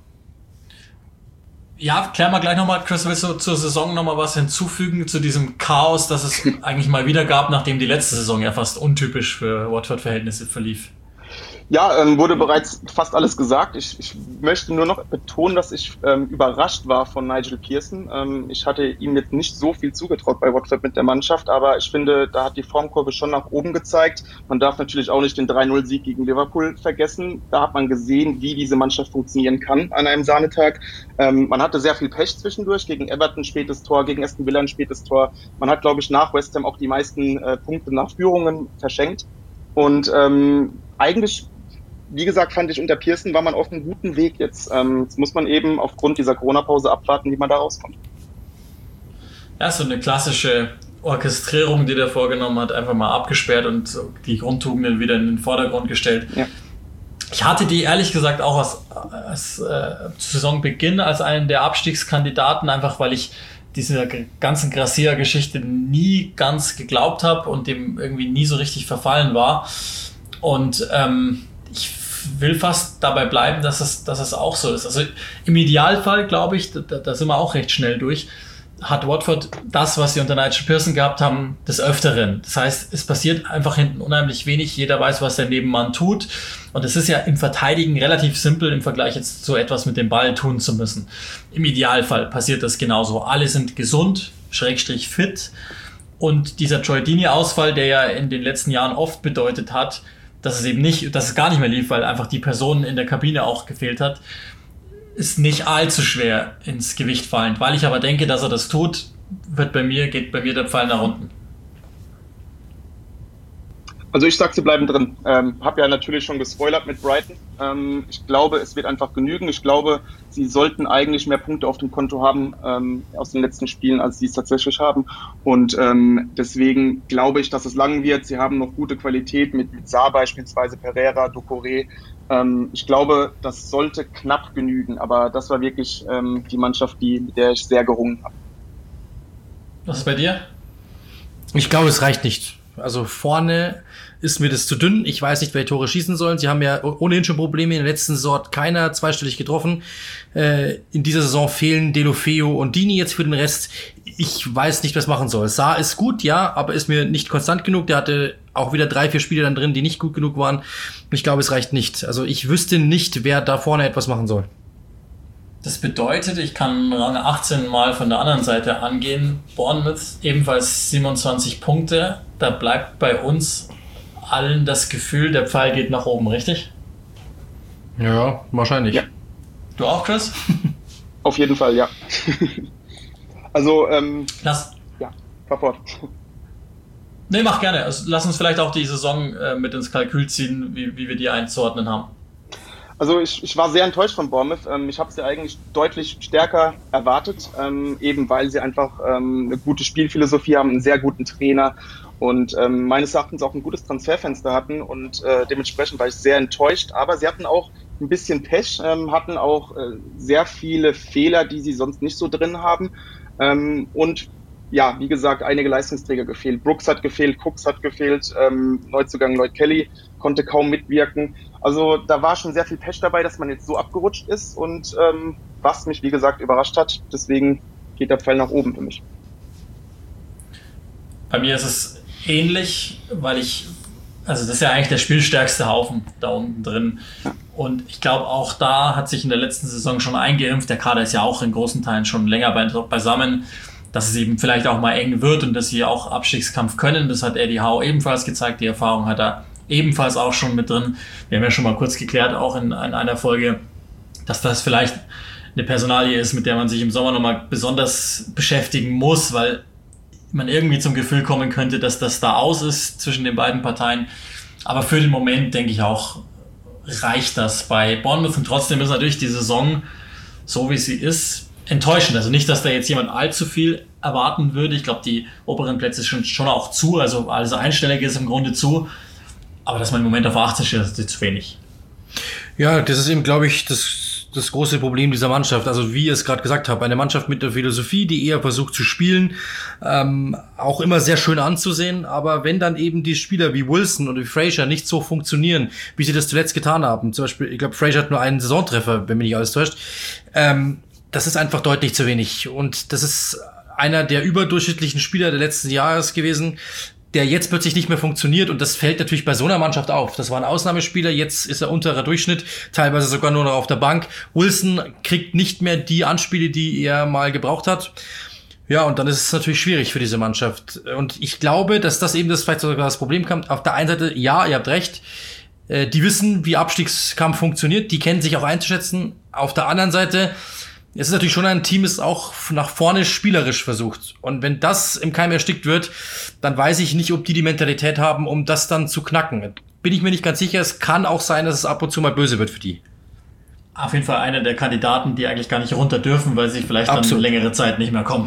Ja, klären wir gleich nochmal, Chris, willst du zur Saison nochmal was hinzufügen zu diesem Chaos, das es eigentlich mal wieder gab, nachdem die letzte Saison ja fast untypisch für Watford-Verhältnisse verlief? Ja, ähm, wurde bereits fast alles gesagt. Ich, ich möchte nur noch betonen, dass ich ähm, überrascht war von Nigel Pearson. Ähm, ich hatte ihm jetzt nicht so viel zugetraut bei Watford mit der Mannschaft, aber ich finde, da hat die Formkurve schon nach oben gezeigt. Man darf natürlich auch nicht den drei null Sieg gegen Liverpool vergessen. Da hat man gesehen, wie diese Mannschaft funktionieren kann an einem Sahnetag. Ähm, man hatte sehr viel Pech zwischendurch, gegen Everton spätes Tor, gegen Aston Villa ein spätes Tor. Man hat, glaube ich, nach West Ham auch die meisten äh, Punkte nach Führungen verschenkt. Und ähm, eigentlich, wie gesagt, fand ich, unter Pearson war man auf einem guten Weg jetzt. Ähm, jetzt muss man eben aufgrund dieser Corona-Pause abwarten, wie man da rauskommt. Ja, so eine klassische Orchestrierung, die der vorgenommen hat, einfach mal abgesperrt und die Grundtugenden wieder in den Vordergrund gestellt. Ja. Ich hatte die ehrlich gesagt auch als, als äh, Saisonbeginn als einen der Abstiegskandidaten, einfach weil ich dieser ganzen Gracia-Geschichte nie ganz geglaubt habe und dem irgendwie nie so richtig verfallen war. Und ähm, ich will fast dabei bleiben, dass es, dass es auch so ist. Also im Idealfall, glaube ich, da, da sind wir auch recht schnell durch, hat Watford das, was sie unter Nigel Pearson gehabt haben, des Öfteren. Das heißt, es passiert einfach hinten unheimlich wenig. Jeder weiß, was der Nebenmann tut. Und es ist ja im Verteidigen relativ simpel im Vergleich jetzt zu etwas mit dem Ball tun zu müssen. Im Idealfall passiert das genauso. Alle sind gesund, schrägstrich fit. Und dieser Troy Deeney-Ausfall, der ja in den letzten Jahren oft bedeutet hat, dass es eben nicht, dass es gar nicht mehr lief, weil einfach die Person in der Kabine auch gefehlt hat, ist nicht allzu schwer ins Gewicht fallend. Weil ich aber denke, dass er das tut, wird bei mir, geht bei mir der Pfeil nach unten. Also ich sag, sie bleiben drin. Ähm, hab ja natürlich schon gespoilert mit Brighton. Ähm, ich glaube, es wird einfach genügen. Ich glaube, sie sollten eigentlich mehr Punkte auf dem Konto haben ähm, aus den letzten Spielen, als sie es tatsächlich haben. Und ähm, deswegen glaube ich, dass es lang wird. Sie haben noch gute Qualität mit, mit Sarr beispielsweise, Pereira, Doucouré. Ähm, ich glaube, das sollte knapp genügen. Aber das war wirklich ähm, die Mannschaft, die, mit der ich sehr gerungen habe. Was ist bei dir? Ich glaube, es reicht nicht. Also vorne ist mir das zu dünn. Ich weiß nicht, wer Tore schießen sollen. Sie haben ja ohnehin schon Probleme. In der letzten Saison hat keiner zweistellig getroffen. Äh, in dieser Saison fehlen Deulofeu und Dini jetzt für den Rest. Ich weiß nicht, was machen soll. Saar ist gut, ja, aber ist mir nicht konstant genug. Der hatte auch wieder drei, vier Spiele dann drin, die nicht gut genug waren. Und ich glaube, es reicht nicht. Also ich wüsste nicht, wer da vorne etwas machen soll. Das bedeutet, ich kann Rang achtzehn mal von der anderen Seite angehen. Bournemouth ebenfalls siebenundzwanzig Punkte. Da bleibt bei uns allen das Gefühl, der Pfeil geht nach oben, richtig? Ja, wahrscheinlich. Ja. Du auch, Chris? Auf jeden Fall, ja. Also, ähm... Lass... Ja, fahr fort. Nee, mach gerne. Also, lass uns vielleicht auch die Saison äh, mit ins Kalkül ziehen, wie, wie wir die einzuordnen haben. Also ich, ich war sehr enttäuscht von Bournemouth. Ähm, ich habe sie eigentlich deutlich stärker erwartet, ähm, eben weil sie einfach ähm, eine gute Spielphilosophie haben, einen sehr guten Trainer und ähm, meines Erachtens auch ein gutes Transferfenster hatten und äh, dementsprechend war ich sehr enttäuscht. Aber sie hatten auch ein bisschen Pech, ähm, hatten auch äh, sehr viele Fehler, die sie sonst nicht so drin haben ähm, und ja, wie gesagt, einige Leistungsträger gefehlt. Brooks hat gefehlt, Cooks hat gefehlt, ähm, Neuzugang Lloyd Kelly konnte kaum mitwirken. Also da war schon sehr viel Pech dabei, dass man jetzt so abgerutscht ist und ähm, was mich, wie gesagt, überrascht hat. Deswegen geht der Pfeil nach oben für mich. Bei mir ist es ähnlich, weil ich, also das ist ja eigentlich der spielstärkste Haufen da unten drin. Ja. Und ich glaube, auch da hat sich in der letzten Saison schon eingeimpft. Der Kader ist ja auch in großen Teilen schon länger beisammen, dass es eben vielleicht auch mal eng wird und dass sie auch Abstiegskampf können. Das hat Eddie Howe ebenfalls gezeigt. Die Erfahrung hat er ebenfalls auch schon mit drin. Wir haben ja schon mal kurz geklärt, auch in, in einer Folge, dass das vielleicht eine Personalie ist, mit der man sich im Sommer nochmal besonders beschäftigen muss, weil man irgendwie zum Gefühl kommen könnte, dass das da aus ist zwischen den beiden Parteien. Aber für den Moment, denke ich auch, reicht das bei Bournemouth. Und trotzdem ist natürlich die Saison, so wie sie ist, enttäuschend. Also nicht, dass da jetzt jemand allzu viel erwarten würde. Ich glaube, die oberen Plätze sind schon auch zu, also alles Einstellige ist im Grunde zu. Aber dass man im Moment auf achtzehn steht, ist zu wenig. Ja, das ist eben, glaube ich, das, das große Problem dieser Mannschaft. Also wie ihr es gerade gesagt habt, eine Mannschaft mit der Philosophie, die eher versucht zu spielen, ähm, auch immer sehr schön anzusehen. Aber wenn dann eben die Spieler wie Wilson und wie Fraser nicht so funktionieren, wie sie das zuletzt getan haben, zum Beispiel, ich glaube, Fraser hat nur einen Saisontreffer, wenn mich nicht alles täuscht, ähm, das ist einfach deutlich zu wenig. Und das ist einer der überdurchschnittlichen Spieler der letzten Jahres gewesen, der jetzt plötzlich nicht mehr funktioniert. Und das fällt natürlich bei so einer Mannschaft auf. Das war ein Ausnahmespieler, jetzt ist er unterer Durchschnitt, teilweise sogar nur noch auf der Bank. Wilson kriegt nicht mehr die Anspiele, die er mal gebraucht hat. Ja, und dann ist es natürlich schwierig für diese Mannschaft. Und ich glaube, dass das eben das vielleicht sogar das Problem kommt. Auf der einen Seite, ja, ihr habt recht, die wissen, wie Abstiegskampf funktioniert, die kennen sich auch einzuschätzen. Auf der anderen Seite, es ist natürlich schon ein Team, das auch nach vorne spielerisch versucht. Und wenn das im Keim erstickt wird, dann weiß ich nicht, ob die die Mentalität haben, um das dann zu knacken. Bin ich mir nicht ganz sicher. Es kann auch sein, dass es ab und zu mal böse wird für die. Auf jeden Fall einer der Kandidaten, die eigentlich gar nicht runter dürfen, weil sie vielleicht Absolut. dann längere Zeit nicht mehr kommen.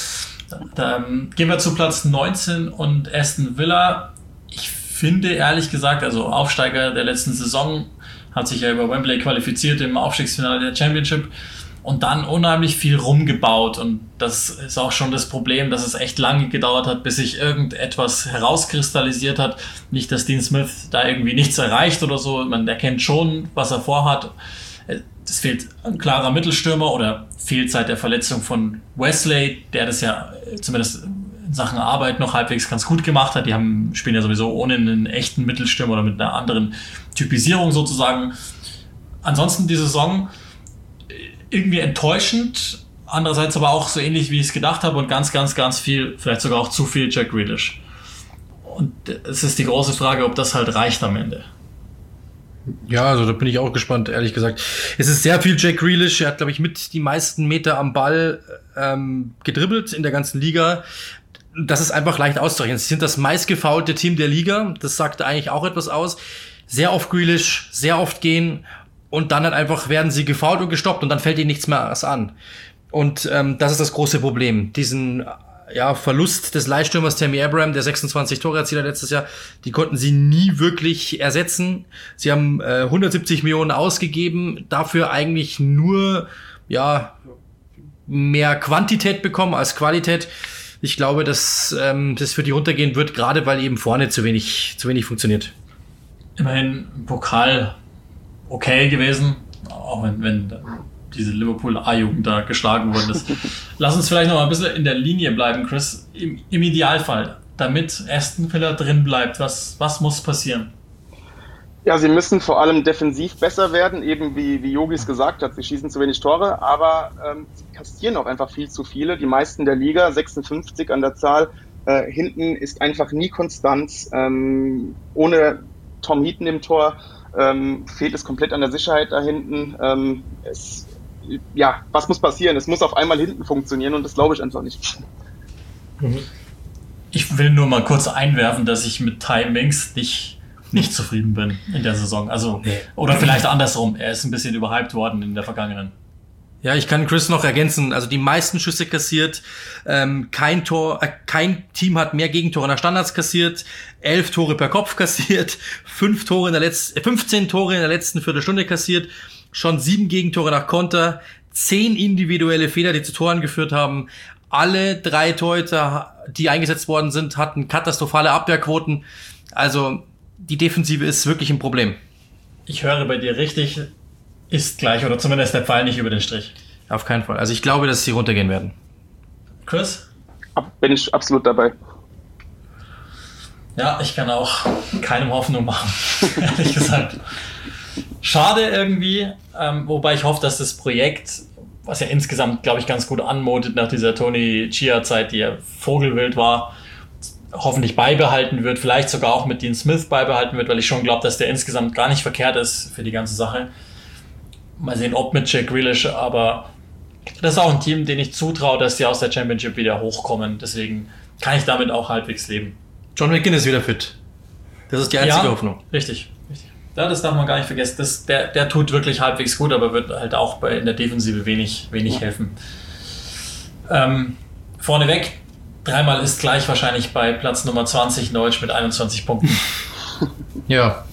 Dann gehen wir zu Platz neunzehn und Aston Villa. Ich finde ehrlich gesagt, also Aufsteiger der letzten Saison, hat sich ja über Wembley qualifiziert im Aufstiegsfinale der Championship. Und dann unheimlich viel rumgebaut. Und das ist auch schon das Problem, dass es echt lange gedauert hat, bis sich irgendetwas herauskristallisiert hat. Nicht, dass Dean Smith da irgendwie nichts erreicht oder so. Man erkennt schon, was er vorhat. Es fehlt ein klarer Mittelstürmer oder fehlt seit der Verletzung von Wesley, der das ja zumindest in Sachen Arbeit noch halbwegs ganz gut gemacht hat. Die haben, spielen ja sowieso ohne einen echten Mittelstürmer oder mit einer anderen Typisierung sozusagen. Ansonsten die Saison irgendwie enttäuschend, andererseits aber auch so ähnlich, wie ich es gedacht habe und ganz, ganz, ganz viel, vielleicht sogar auch zu viel Jack Grealish. Und es ist die große Frage, ob das halt reicht am Ende. Ja, also da bin ich auch gespannt, ehrlich gesagt. Es ist sehr viel Jack Grealish, er hat, glaube ich, mit die meisten Meter am Ball ähm, gedribbelt in der ganzen Liga. Das ist einfach leicht auszurechnen. Sie sind das meistgefoulte Team der Liga, das sagt eigentlich auch etwas aus. Sehr oft Grealish, sehr oft gehen. Und dann halt einfach werden sie gefoult und gestoppt und dann fällt ihnen nichts mehr an. Und ähm, das ist das große Problem. Diesen ja, Verlust des Leihstürmers Tammy Abraham, der sechsundzwanzig Tore erzielt hat letztes Jahr, die konnten sie nie wirklich ersetzen. Sie haben äh, hundertsiebzig Millionen ausgegeben, dafür eigentlich nur ja mehr Quantität bekommen als Qualität. Ich glaube, dass ähm, das für die runtergehen wird, gerade weil eben vorne zu wenig, zu wenig funktioniert. Immerhin Pokal okay gewesen, auch wenn, wenn diese Liverpool A-Jugend da geschlagen worden ist. Lass uns vielleicht noch mal ein bisschen in der Linie bleiben, Chris. Im, im Idealfall, damit Aston Villa drin bleibt, was, was muss passieren? Ja, sie müssen vor allem defensiv besser werden, eben wie, wie Jogis gesagt hat, sie schießen zu wenig Tore, aber ähm, sie kassieren auch einfach viel zu viele. Die meisten der Liga, sechsundfünfzig an der Zahl, äh, hinten ist einfach nie Konstanz. Ähm, ohne Tom Heaton im Tor ähm, fehlt es komplett an der Sicherheit da hinten. Ähm, es, ja, was muss passieren? Es muss auf einmal hinten funktionieren und das glaube ich einfach nicht. Ich will nur mal kurz einwerfen, dass ich mit Ty Mings nicht, nicht zufrieden bin in der Saison. Also, nee. Oder vielleicht andersrum. Er ist ein bisschen überhyped worden in der vergangenen. Ja, ich kann Chris noch ergänzen. Also die meisten Schüsse kassiert, ähm, kein Tor, äh, kein Team hat mehr Gegentore nach Standards kassiert, elf Tore per Kopf kassiert, fünf Tore in der letzten, fünfzehn Tore in der letzten Viertelstunde kassiert, schon sieben Gegentore nach Konter, zehn individuelle Fehler, die zu Toren geführt haben. Alle drei Torhüter, die eingesetzt worden sind, hatten katastrophale Abwehrquoten. Also die Defensive ist wirklich ein Problem. Ich höre bei dir richtig. Ist gleich, oder zumindest der Pfeil nicht über den Strich. Auf keinen Fall. Also ich glaube, dass sie runtergehen werden. Chris? Bin ich absolut dabei. Ja, ich kann auch keinem Hoffnung machen, ehrlich gesagt. Schade irgendwie, ähm, wobei ich hoffe, dass das Projekt, was ja insgesamt, glaube ich, ganz gut anmutet nach dieser Tony Chia-Zeit, die ja Vogelwild war, hoffentlich beibehalten wird, vielleicht sogar auch mit Dean Smith beibehalten wird, weil ich schon glaube, dass der insgesamt gar nicht verkehrt ist für die ganze Sache. Mal sehen, ob mit Jack Grealish, aber das ist auch ein Team, den ich zutraue, dass die aus der Championship wieder hochkommen. Deswegen kann ich damit auch halbwegs leben. John McGinn ist wieder fit. Das ist die einzige ja, Hoffnung. Richtig, richtig. Ja, das darf man gar nicht vergessen. Das, der, der tut wirklich halbwegs gut, aber wird halt auch bei, in der Defensive wenig, wenig helfen. Ähm, vorneweg, dreimal ist gleich wahrscheinlich bei Platz Nummer zwanzig Norwich mit einundzwanzig Punkten. Ja.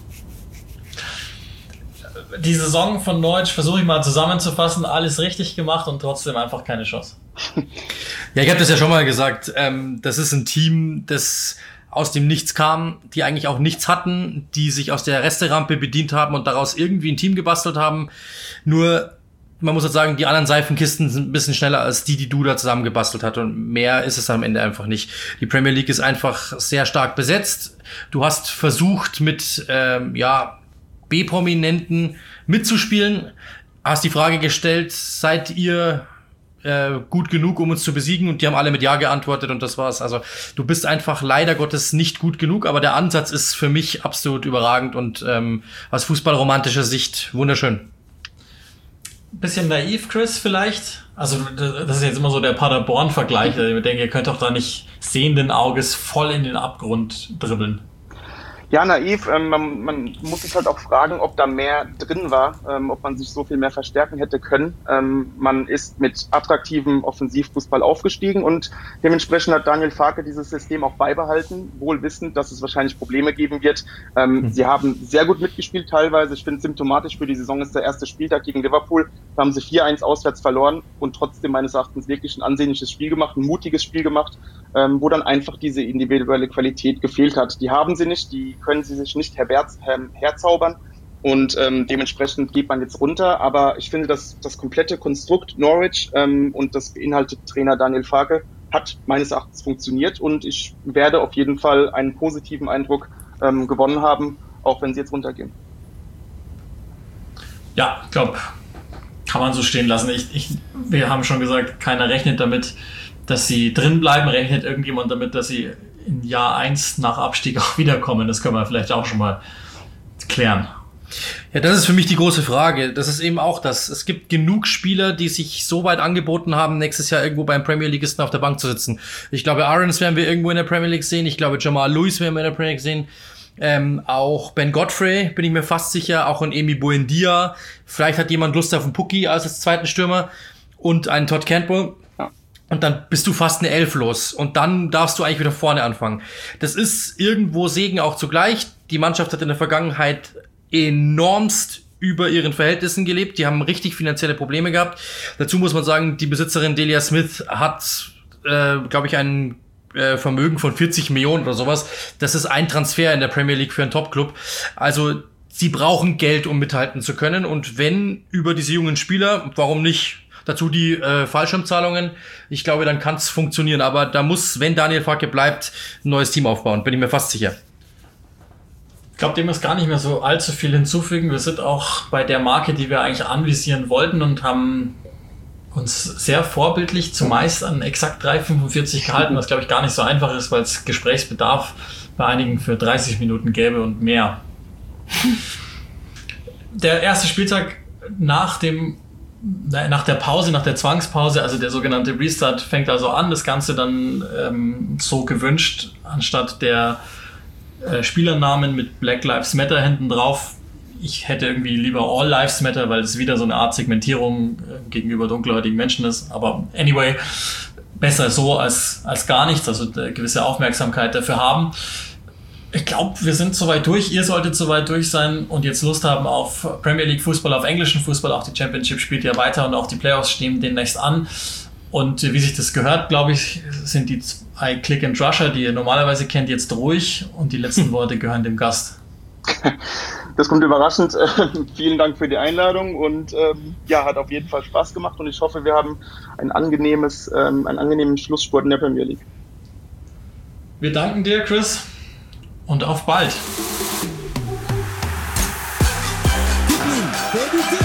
Die Saison von Norwich versuche ich mal zusammenzufassen, alles richtig gemacht und trotzdem einfach keine Chance. Ja, ich habe das ja schon mal gesagt, ähm, das ist ein Team, das aus dem Nichts kam, die eigentlich auch nichts hatten, die sich aus der Resterampe bedient haben und daraus irgendwie ein Team gebastelt haben. Nur, man muss halt sagen, die anderen Seifenkisten sind ein bisschen schneller als die, die du da zusammen gebastelt hast und mehr ist es am Ende einfach nicht. Die Premier League ist einfach sehr stark besetzt. Du hast versucht mit, ähm, ja, B-Prominenten mitzuspielen, hast die Frage gestellt, seid ihr äh, gut genug, um uns zu besiegen? Und die haben alle mit Ja geantwortet und das war's. Also du bist einfach leider Gottes nicht gut genug, aber der Ansatz ist für mich absolut überragend und ähm, aus fußballromantischer Sicht wunderschön. Bisschen naiv, Chris, vielleicht? Also das ist jetzt immer so der Paderborn-Vergleich. Ich denke, ihr könnt doch da nicht sehenden Auges voll in den Abgrund dribbeln. Ja, naiv. Ähm, man, man muss sich halt auch fragen, ob da mehr drin war, ähm, ob man sich so viel mehr verstärken hätte können. Ähm, man ist mit attraktivem Offensivfußball aufgestiegen und dementsprechend hat Daniel Farke dieses System auch beibehalten, wohl wissend, dass es wahrscheinlich Probleme geben wird. Ähm, mhm. Sie haben sehr gut mitgespielt teilweise. Ich finde, symptomatisch für die Saison ist der erste Spieltag gegen Liverpool. Da haben sie vier eins auswärts verloren und trotzdem meines Erachtens wirklich ein ansehnliches Spiel gemacht, ein mutiges Spiel gemacht, ähm, wo dann einfach diese individuelle Qualität gefehlt hat. Die haben sie nicht, die können sie sich nicht herberz, her, herzaubern und ähm, dementsprechend geht man jetzt runter. Aber ich finde, dass das komplette Konstrukt Norwich ähm, und das beinhaltet Trainer Daniel Farke hat meines Erachtens funktioniert und ich werde auf jeden Fall einen positiven Eindruck ähm, gewonnen haben, auch wenn sie jetzt runtergehen. Ja, ich glaube, kann man so stehen lassen. Ich, ich, wir haben schon gesagt, keiner rechnet damit, dass sie drin bleiben, rechnet irgendjemand damit, dass sie in Jahr eins nach Abstieg auch wiederkommen. Das können wir vielleicht auch schon mal klären. Ja, das ist für mich die große Frage. Das ist eben auch das. Es gibt genug Spieler, die sich so weit angeboten haben, nächstes Jahr irgendwo beim Premier Leagueisten auf der Bank zu sitzen. Ich glaube, Aarons werden wir irgendwo in der Premier League sehen. Ich glaube, Jamal Lewis werden wir in der Premier League sehen. Ähm, auch Ben Godfrey, bin ich mir fast sicher. Auch ein Emi Buendia. Vielleicht hat jemand Lust auf einen Pukki als als zweiten Stürmer. Und einen Todd Cantwell. Und dann bist du fast eine Elf los. Und dann darfst du eigentlich wieder vorne anfangen. Das ist irgendwo Segen auch zugleich. Die Mannschaft hat in der Vergangenheit enormst über ihren Verhältnissen gelebt. Die haben richtig finanzielle Probleme gehabt. Dazu muss man sagen, die Besitzerin Delia Smith hat äh, glaube ich, ein äh, Vermögen von vierzig Millionen oder sowas. Das ist ein Transfer in der Premier League für einen Top-Club. Also sie brauchen Geld, um mithalten zu können. Und wenn über diese jungen Spieler, warum nicht dazu die äh, Fallschirmzahlungen, ich glaube, dann kann es funktionieren. Aber da muss, wenn Daniel Farke bleibt, ein neues Team aufbauen. Bin ich mir fast sicher. Ich glaube, dem ist gar nicht mehr so allzu viel hinzufügen. Wir sind auch bei der Marke, die wir eigentlich anvisieren wollten und haben uns sehr vorbildlich zumeist an exakt drei Komma fünfundvierzig gehalten, was glaube ich gar nicht so einfach ist, weil es Gesprächsbedarf bei einigen für dreißig Minuten gäbe und mehr. Der erste Spieltag nach dem nach der Pause, nach der Zwangspause, also der sogenannte Restart, fängt also an. Das Ganze dann ähm, so gewünscht, anstatt der Spielernamen mit Black Lives Matter hinten drauf. Ich hätte irgendwie lieber All Lives Matter, weil es wieder so eine Art Segmentierung gegenüber dunkelhäutigen Menschen ist. Aber anyway, besser so als, als gar nichts, also eine gewisse Aufmerksamkeit dafür haben. Ich glaube, wir sind soweit durch. Ihr solltet soweit durch sein und jetzt Lust haben auf Premier League Fußball, auf englischen Fußball. Auch die Championship spielt ja weiter und auch die Playoffs stehen demnächst an. Und wie sich das gehört, glaube ich, sind die zwei Click and Rusher, die ihr normalerweise kennt, jetzt ruhig und die letzten Worte gehören dem Gast. Das kommt überraschend. Vielen Dank für die Einladung und ähm, ja, hat auf jeden Fall Spaß gemacht und ich hoffe, wir haben ein angenehmes, ähm, einen angenehmen Schlussspurt in der Premier League. Wir danken dir, Chris, und auf bald. Baby,